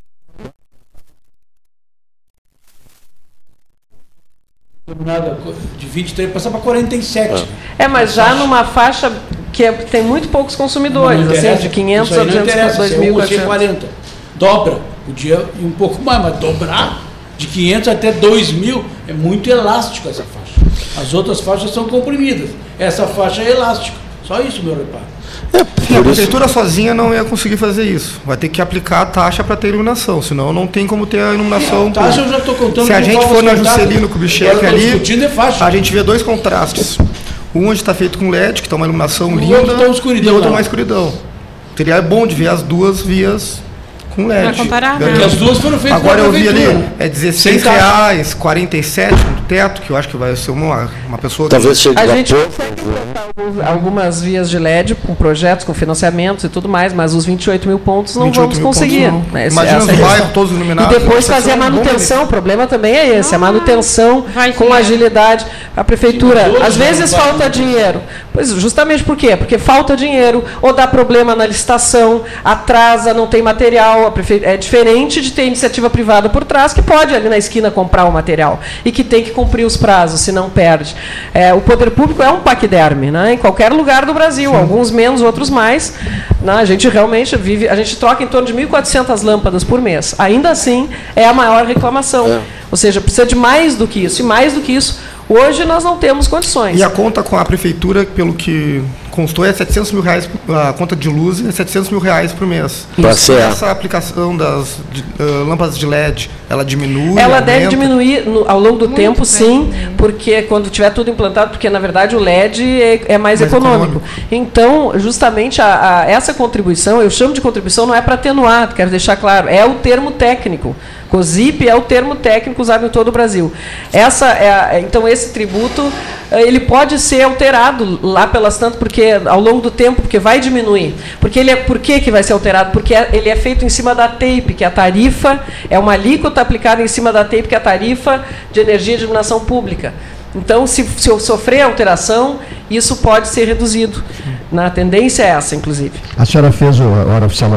De 23 passar para 47. Mas já numa faixa que tem muito poucos consumidores, assim, de 500 a 2.400. Dobra. Podia ir um pouco mais, mas dobrar de 500 até 2.000 é muito elástico essa faixa. As outras faixas são comprimidas. Essa faixa é elástica. Só isso, meu reparo. A prefeitura sozinha não ia conseguir fazer isso. Vai ter que aplicar a taxa para ter iluminação, senão não tem como ter a iluminação. A taxa eu já estou contando. Se a gente for na Juscelino Kubitschek ali, a gente vê dois contrastes. Um onde está feito com LED, que está uma iluminação linda, e outro uma escuridão. Seria bom de ver as duas vias com LED. Para comparar, porque as duas foram feitas. Agora eu vi ali, R$16, 47 no teto, que eu acho que vai ser uma pessoa... Talvez chegue a gente consegue implantar algumas vias de LED com projetos, com financiamentos e tudo mais, mas os 28 mil pontos não vamos conseguir. Imagina os bairros todos iluminados. E depois fazer a manutenção, o problema também é esse, a manutenção com agilidade. A prefeitura, às vezes falta dinheiro. Pois justamente por quê? Porque falta dinheiro, ou dá problema na licitação, atrasa, não tem material. É diferente de ter iniciativa privada por trás, que pode ali na esquina comprar o material e que tem que cumprir os prazos, senão perde. O poder público é um paquiderme, né, em qualquer lugar do Brasil, sim, alguns menos, outros mais. Né, a gente realmente vive, a gente troca em torno de 1.400 lâmpadas por mês. Ainda assim, é a maior reclamação. Ou seja, precisa de mais do que isso, e mais do que isso, hoje nós não temos condições. E a conta com a prefeitura, pelo que constou, é R$700 mil, a conta de luz é R$700 mil por mês. Essa aplicação das lâmpadas de LED, ela diminui? Ela deve diminuir ao longo do tempo, sim, porque quando tiver tudo implantado, porque na verdade o LED é mais econômico. Então, justamente essa contribuição, eu chamo de contribuição, não é para atenuar, quero deixar claro, é o termo técnico. COSIP é o termo técnico usado em todo o Brasil. Então, esse tributo ele pode ser alterado lá pelas tantas, porque ao longo do tempo, porque vai diminuir. Por que vai ser alterado? Porque ele é feito em cima da TAPE, que é a tarifa, é uma alíquota aplicada em cima da TAPE, que é a tarifa de energia de iluminação pública. Então, se eu sofrer alteração, isso pode ser reduzido. A tendência é essa, inclusive. A senhora fez a hora oficial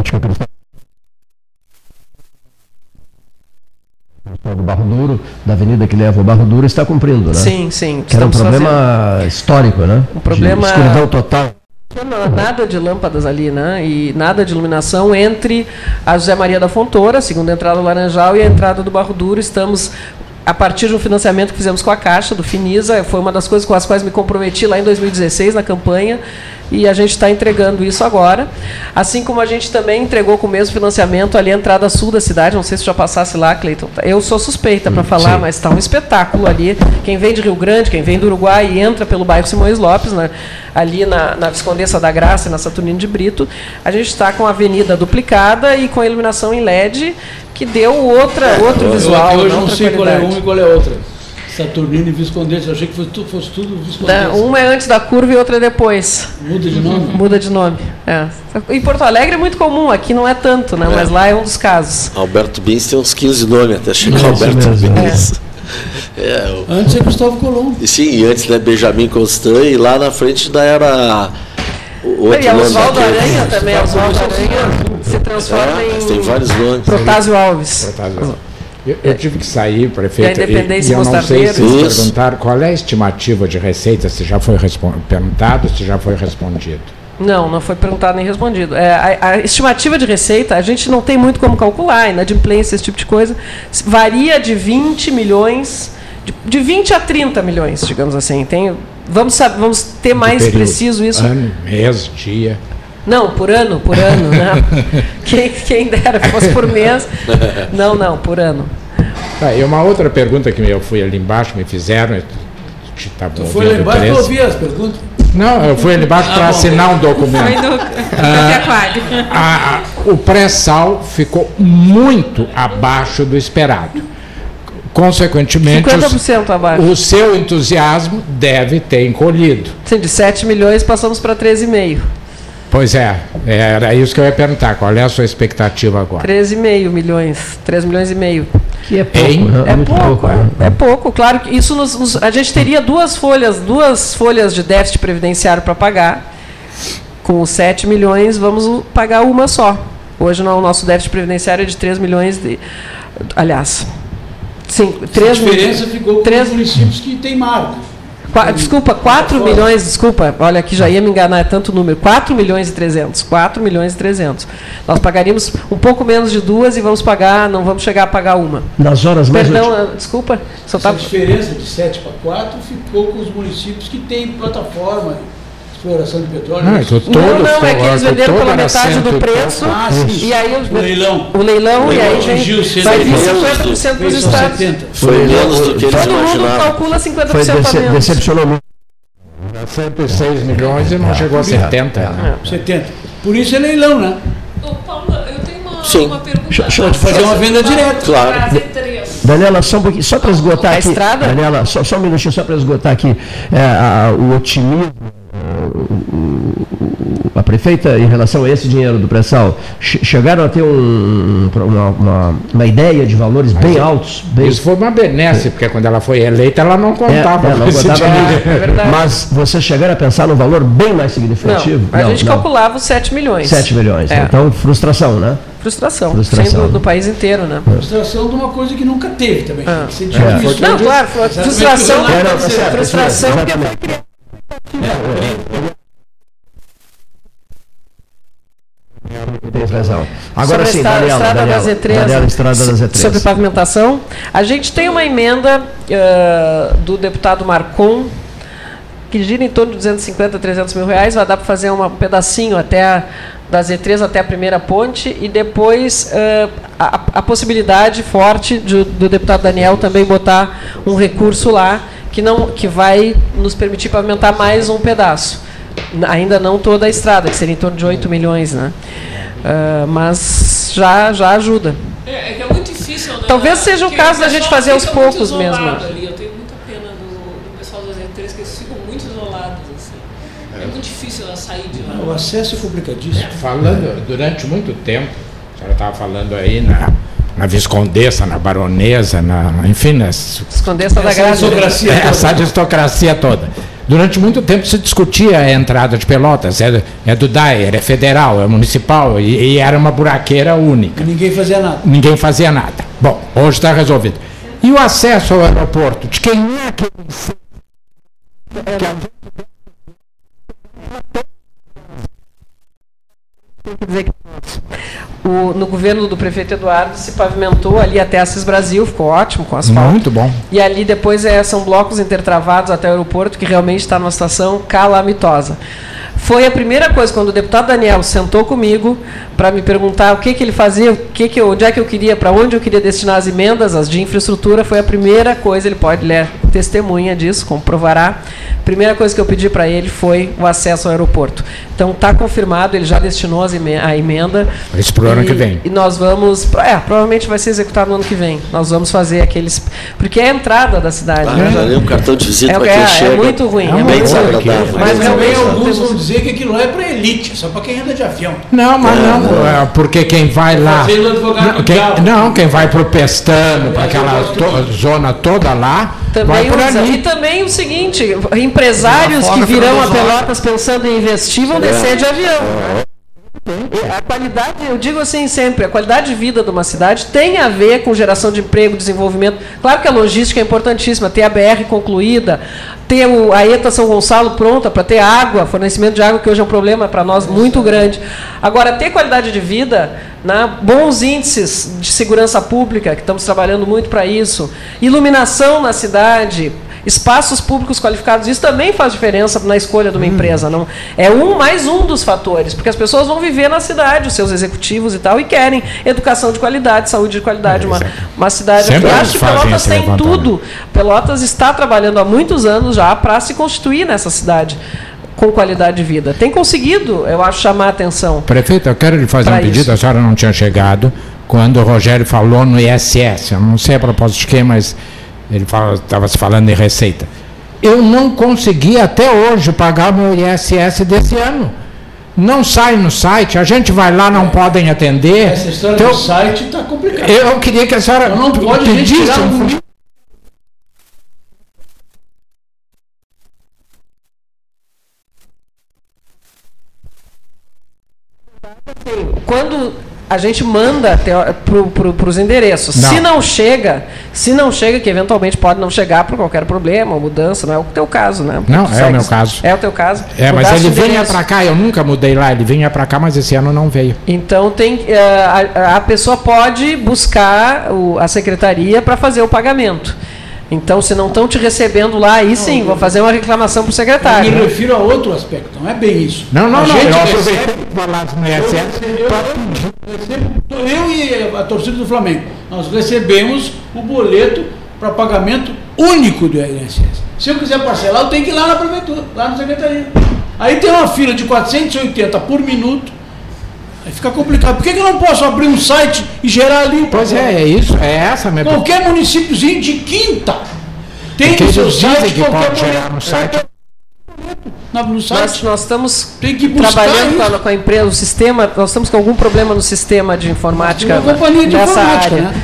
do Barro Duro, da avenida que leva ao Barro Duro, está cumprindo, né? Sim, sim. Que era um problema histórico, né? Um problema... de escuridão total. Nada de lâmpadas ali, né? E nada de iluminação entre a José Maria da Fontoura, a segunda entrada do Laranjal, e a entrada do Barro Duro. Estamos, a partir de um financiamento que fizemos com a Caixa, do Finisa, foi uma das coisas com as quais me comprometi lá em 2016, na campanha, e a gente está entregando isso agora. Assim como a gente também entregou com o mesmo financiamento ali a entrada sul da cidade. Não sei se já passasse lá, Cleiton. Eu sou suspeita para falar, sim, mas está um espetáculo ali. Quem vem de Rio Grande, quem vem do Uruguai e entra pelo bairro Simões Lopes, né, ali na Viscondessa da Graça e na Saturnino de Brito, a gente está com a avenida duplicada e com a iluminação em LED, que deu outro visual. Eu hoje não sei qual é uma e qual é outra. Saturnino e Viscondessa, eu achei que fosse tudo Viscondessa. Uma é antes da curva e outra é depois. Muda de nome? Muda de nome, é. Em Porto Alegre é muito comum, aqui não é tanto, né? Mas lá é um dos casos. Alberto Bins tem uns 15 nomes até chegar Alberto Bins. Antes é Cristóvão Colombo. Sim, e antes, né, Benjamin Constant, e lá na frente ainda era... E a Oswaldo Aranha também, a Oswaldo Aranha se transforma em... Tem vários nomes. Protásio Alves. Eu tive que sair, prefeito, e eu não sei se vocês perguntaram qual é a estimativa de receita, se já foi perguntado, se já foi respondido. Não foi perguntado nem respondido. A estimativa de receita, a gente não tem muito como calcular, inadimplência, esse tipo de coisa, varia de 20 milhões, de 20 a 30 milhões, digamos assim. Vamos ter mais período, preciso isso. Ano, mês, dia... Não, por ano, né? Quem dera que fosse por mês. Não, por ano. E uma outra pergunta que eu fui ali embaixo, me fizeram. Tu foi lá embaixo para ouvir as perguntas? Não, eu fui ali embaixo para assinar um documento. O pré-sal ficou muito abaixo do esperado. Consequentemente, 50% abaixo. O seu entusiasmo deve ter encolhido. Sim, de 7 milhões passamos para 13,5. Pois era isso que eu ia perguntar. Qual é a sua expectativa agora? 13,5 milhões, 3 milhões e meio. Que é pouco. É pouco, claro que isso a gente teria duas folhas de déficit previdenciário para pagar. Com os 7 milhões, vamos pagar uma só. Hoje o nosso déficit previdenciário é de 3 milhões de... Aliás, sim, 3 A diferença ficou com os municípios que tem marco. 4 milhões, desculpa, olha, aqui já ia me enganar, é tanto número, 4 milhões e 300, 4 milhões e 300. Nós pagaríamos um pouco menos de duas e não vamos chegar a pagar uma. Nas horas mais... Perdão, desculpa. Essa diferença de 7 para 4 ficou com os municípios que têm plataforma de exploração de petróleo. Não, é que eles venderam pela metade do preço. E aí o leilão e aí vai vir 50% para os estados. Foi menos do que eles imaginavam. Todo mundo calcula 50% a menos. Decepcionou muito. 106 milhões e não chegou a 70. 70. Por isso é leilão, né? Paulo, eu tenho uma pergunta. Pode fazer uma venda direta. Claro. Daniela, só um pouquinho, só para esgotar aqui. Estrada? Daniela, só um minutinho, só para esgotar aqui. O otimismo. A prefeita, em relação a esse dinheiro do pré-sal, chegaram a ter uma ideia de valores bem altos. Isso foi uma benesse, porque quando ela foi eleita, ela não contava com esse dinheiro. Mas vocês chegaram a pensar num valor bem mais significativo? A gente calculava os 7 milhões. 7 milhões. Então, frustração, né? Frustração. Sendo do país inteiro, né? Frustração de uma coisa que nunca teve também. Não, claro, frustração porque foi criada. Tem razão. Agora sim, Estrada da Z3. Sobre pavimentação, a gente tem uma emenda do deputado Marcon que gira em torno de 250 a 300 mil reais. Vai dar para fazer um pedacinho da Z3 até a primeira ponte e depois a possibilidade forte do deputado Daniel também botar um recurso lá que vai nos permitir pavimentar mais um pedaço. Ainda não toda a estrada, que seria em torno de 8 milhões, né? Mas já ajuda. É que é muito difícil, né? Talvez seja o caso da gente fazer aos poucos mesmo. Ali. Eu tenho muita pena do pessoal das R3, que eles ficam muito isolados. Assim. É muito difícil sair de lá. O acesso é complicadíssimo. Falando, durante muito tempo, a senhora estava falando aí na Viscondessa, na Baronesa, enfim, Viscondessa da Graça. Essa aristocracia toda. Durante muito tempo se discutia a entrada de Pelotas, é do Daer, é federal, é municipal, e era uma buraqueira única. Ninguém fazia nada. Ninguém fazia nada. Bom, hoje está resolvido. E o acesso ao aeroporto? De quem é que... No governo do prefeito Eduardo se pavimentou ali até Assis Brasil, ficou ótimo com asfalto. Muito bom. E ali depois são blocos intertravados até o aeroporto, que realmente está numa situação calamitosa. Foi a primeira coisa, quando o deputado Daniel sentou comigo para me perguntar o que ele fazia, onde é que eu queria, para onde eu queria destinar as emendas, as de infraestrutura, foi a primeira coisa, ele pode ler testemunha disso, comprovará. A primeira coisa que eu pedi para ele foi o acesso ao aeroporto. Então está confirmado, ele já destinou a emenda. Isso para o ano que vem. E nós vamos, provavelmente vai ser executado no ano que vem. Nós vamos fazer aqueles, porque é a entrada da cidade. Já um cartão de visita para quem chega. É muito ruim. É bem desagradável. Mas também alguns vão dizer que aquilo lá é para elite, só para quem anda de avião. Não, mas não, porque quem vai lá... quem vai para o Pestano, para aquela zona toda lá, também e também o seguinte, empresários que virão a Pelotas pensando em investir vão descer de avião. A qualidade, eu digo assim sempre, a qualidade de vida de uma cidade tem a ver com geração de emprego, desenvolvimento. Claro que a logística é importantíssima, ter a BR concluída, ter a ETA São Gonçalo pronta para ter água, fornecimento de água, que hoje é um problema para nós muito grande. Agora, ter qualidade de vida, bons índices de segurança pública, que estamos trabalhando muito para isso, iluminação na cidade, espaços públicos qualificados, isso também faz diferença na escolha de uma empresa. Não é mais um dos fatores, porque as pessoas vão viver na cidade, os seus executivos e tal, e querem educação de qualidade, saúde de qualidade, uma cidade. Eu acho que Pelotas tem tudo. Pelotas está trabalhando há muitos anos já para se constituir nessa cidade com qualidade de vida. Tem conseguido, eu acho, chamar a atenção. Prefeito, eu quero lhe fazer um pedido, a senhora não tinha chegado, quando o Rogério falou no ISS, eu não sei a propósito de quê, mas ele estava se falando em receita. Eu não consegui até hoje pagar o meu ISS desse ano. Não sai no site, a gente vai lá, não podem atender. Essa história do site está complicada. Eu queria que a senhora não pode pedisse quando a gente manda para os endereços. Não. Se não chega, que eventualmente pode não chegar por qualquer problema ou mudança, não é o teu caso, né? Não, é o meu caso. É o teu caso. Mas ele vinha para cá, eu nunca mudei lá, ele vinha para cá, mas esse ano não veio. Então a pessoa pode buscar a secretaria para fazer o pagamento. Então, se não estão te recebendo lá, aí sim, vou fazer uma reclamação para o secretário. Eu me refiro a outro aspecto, não é bem isso. Não, eu e a torcida do Flamengo, nós recebemos o boleto para pagamento único do INSS. Se eu quiser parcelar, eu tenho que ir lá na prefeitura, lá na secretaria. Aí tem uma fila de 480 por minuto. Aí fica complicado. Por que eu não posso abrir um site e gerar ali? Pois é isso. É essa mesmo. Qualquer municípiozinho de Quinta tem no seu site que pode gerar no site. No site. Nós estamos trabalhando com a empresa, o sistema, nós estamos com algum problema no sistema de informática nessa área. Né?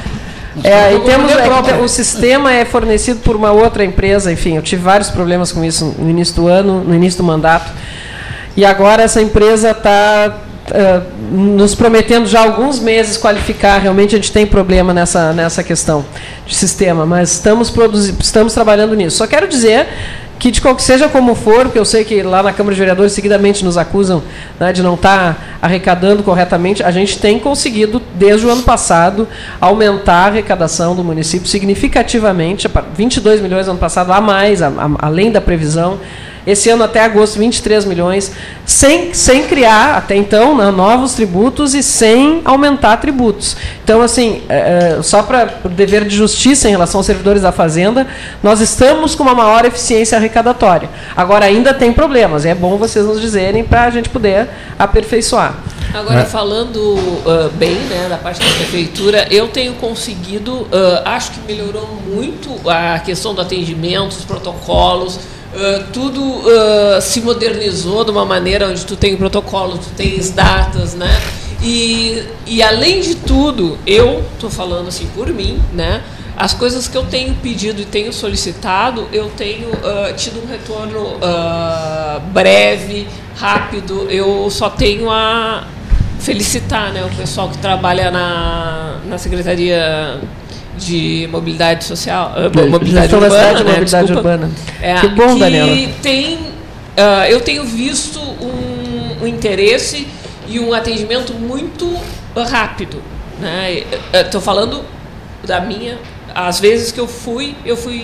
O sistema é fornecido por uma outra empresa, enfim, eu tive vários problemas com isso no início do ano, no início do mandato. E agora essa empresa está nos prometendo já há alguns meses qualificar. Realmente a gente tem problema nessa questão de sistema, mas estamos trabalhando nisso. Só quero dizer que, seja como for, porque eu sei que lá na Câmara de Vereadores seguidamente nos acusam, né, de não estar arrecadando corretamente, a gente tem conseguido, desde o ano passado, aumentar a arrecadação do município significativamente, 22 milhões no ano passado, a mais, além da previsão. esse ano até agosto 23 milhões, sem criar, até então, né, novos tributos e sem aumentar tributos. Então, assim, só para o dever de justiça em relação aos servidores da Fazenda, nós estamos com uma maior eficiência arrecadatória. Agora, ainda tem problemas, é bom vocês nos dizerem para a gente poder aperfeiçoar. Agora, falando bem, né, da parte da prefeitura, eu tenho conseguido, acho que melhorou muito a questão do atendimento, os protocolos, tudo se modernizou de uma maneira onde tu tem protocolo, tu tens datas, né? E além de tudo, eu estou falando assim por mim, né? As coisas que eu tenho pedido e tenho solicitado, eu tenho tido um retorno breve, rápido. Eu só tenho a felicitar, né, o pessoal que trabalha na Secretaria de Mobilidade Social, Mobilidade Urbana, né, Mobilidade Urbana. Que bom, Daniela. Eu tenho visto um interesse e um atendimento muito rápido, né? Estou falando da minha, às vezes que eu fui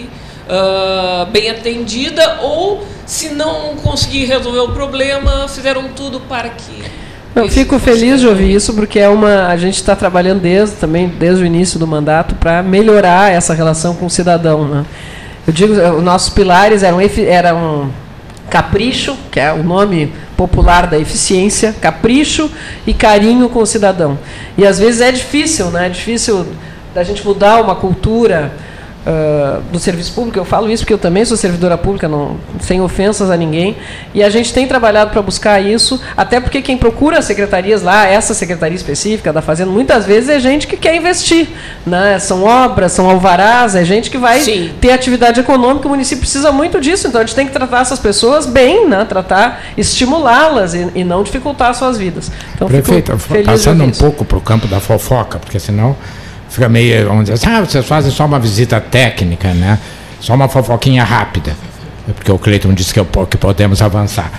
bem atendida, ou se não conseguir resolver o problema, fizeram tudo para que... Eu fico feliz de ouvir isso, porque a gente está trabalhando desde o início do mandato para melhorar essa relação com o cidadão, né? Eu digo, os nossos pilares eram capricho, que é o nome popular da eficiência, capricho e carinho com o cidadão. E às vezes é difícil, né? É difícil da gente mudar uma cultura do serviço público. Eu falo isso porque eu também sou servidora pública, sem ofensas a ninguém, e a gente tem trabalhado para buscar isso, até porque quem procura as secretarias lá, essa secretaria específica da Fazenda, muitas vezes é gente que quer investir, né? São obras, são alvarás, é gente que vai ter atividade econômica. O município precisa muito disso, então a gente tem que tratar essas pessoas bem, né? estimulá-las e não dificultar as suas vidas. Então, prefeito, passando um pouco para o campo da fofoca, porque senão fica meio, vamos dizer assim, vocês fazem só uma visita técnica, né? Só uma fofoquinha rápida, porque o Cleiton disse que podemos avançar.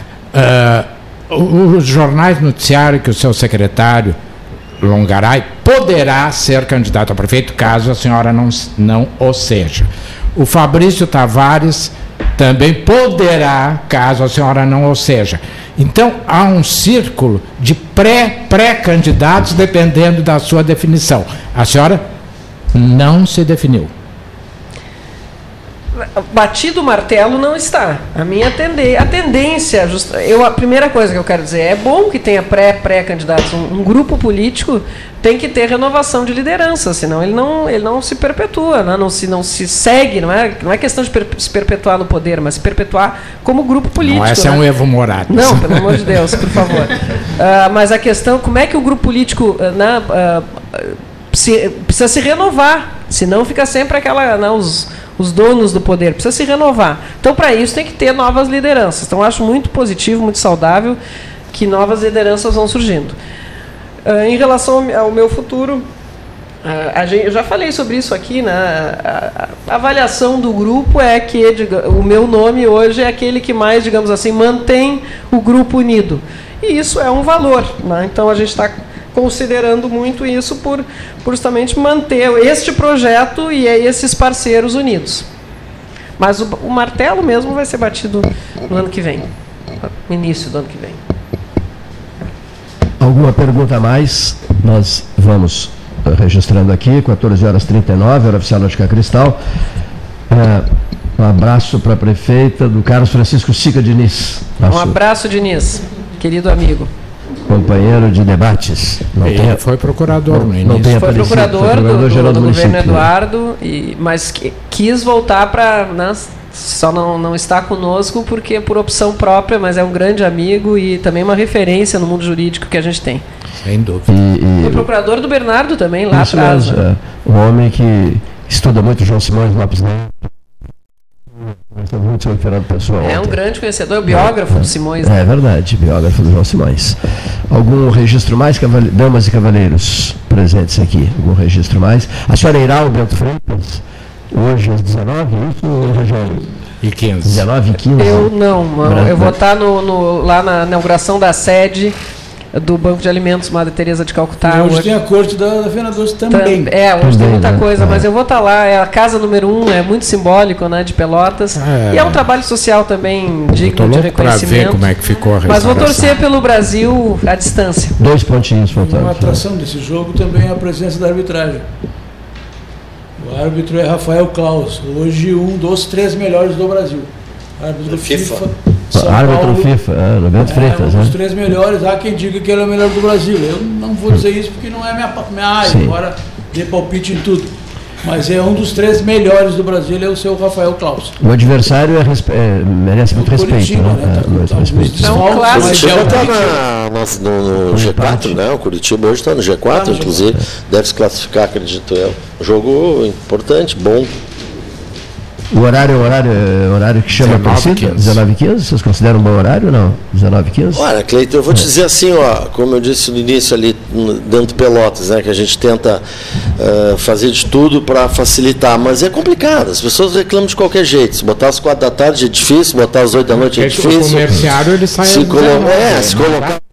Os jornais noticiaram que o seu secretário, Longaray, poderá ser candidato a prefeito, caso a senhora não o seja. O Fabrício Tavares também poderá, caso a senhora não o seja. Então, há um círculo de pré-candidatos dependendo da sua definição. A senhora não se definiu. Batido o martelo não está. A minha tendência, a primeira coisa que eu quero dizer, é bom que tenha pré-candidatos. Um grupo político tem que ter renovação de liderança, senão ele não se perpetua, né? não se segue. Não é questão de se perpetuar no poder, mas se perpetuar como grupo político. Não, essa é um Evo Morales. Não, pelo amor de Deus, por favor. Mas a questão, como é que o grupo político precisa se renovar, senão fica sempre os donos do poder, precisa se renovar. Então, para isso, tem que ter novas lideranças. Então, acho muito positivo, muito saudável que novas lideranças vão surgindo. Em relação ao meu futuro, eu já falei sobre isso aqui, né? A avaliação do grupo é que o meu nome hoje é aquele que mais, digamos assim, mantém o grupo unido. E isso é um valor, né? Então, a gente está considerando muito isso por justamente manter este projeto e esses parceiros unidos. Mas o martelo mesmo vai ser batido no ano que vem, no início do ano que vem. Alguma pergunta a mais? Nós vamos registrando aqui, 14h39, hora oficial Ótica Cristal. Um abraço para a prefeita do Carlos Francisco Sica Diniz. Um abraço, Diniz, querido amigo. Companheiro de debates. Foi procurador no início. Foi procurador do governo Eduardo, mas quis voltar para... Só não está conosco porque por opção própria, mas é um grande amigo e também uma referência no mundo jurídico que a gente tem. Sem dúvida. Foi procurador do Bernardo também, lá atrás. Um homem que estuda muito João Simões Lopes Neto. É um grande conhecedor, é o biógrafo do Simões. É verdade, biógrafo do João Simões. Algum registro mais, damas e cavalheiros presentes aqui? Algum registro mais? A senhora irá ao Bento Freitas? Hoje às 19, isso, Rogério? E 15. 19 e 15. Eu não, eu vou estar lá na inauguração da sede do Banco de Alimentos, Madre Teresa de Calcutá. Hoje tem a corte da Fernanda Doce também. Hoje tem muita coisa, mas eu vou estar lá. É a casa número 1, é muito simbólico, né, de Pelotas. E é um trabalho social também digno de reconhecimento. Ver como é que ficou a mas vou torcer pelo Brasil à distância. 2 pontinhos faltando. Uma atração desse jogo também é a presença da arbitragem. O árbitro é Rafael Klaus, hoje um dos 3 melhores do Brasil. Árbitro FIFA. Árbitro FIFA, Roberto Freitas. Um dos 3 melhores. Há quem diga que ele é o melhor do Brasil. Eu não vou dizer isso porque não é minha área, agora dê palpite em tudo. Mas é um dos 3 melhores do Brasil, é o seu Rafael Klaus. O adversário merece muito respeito. O Curitiba está no G4, né? O Curitiba hoje está no G4, inclusive. Deve se classificar, acredito eu. Jogo importante, bom. O horário que chama a torcida? 19h15? Vocês consideram um bom horário ou não? 19h15? Olha, Cleiton, eu vou te dizer assim, como eu disse no início ali, dentro de Pelotas, né, que a gente tenta fazer de tudo para facilitar, mas é complicado, as pessoas reclamam de qualquer jeito. Se botar às 4 da tarde é difícil, botar às 8 da noite é difícil. O comerciário ele sai se colocar.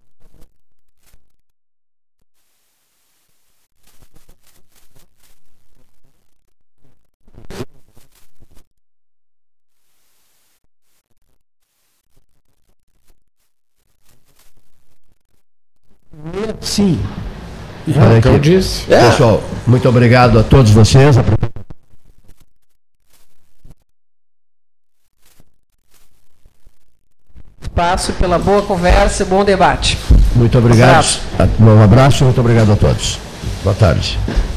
Sim. É o que eu disse. Pessoal, muito obrigado a todos vocês. Espaço pela boa conversa e bom debate. Muito obrigado. Um abraço e muito obrigado a todos. Boa tarde.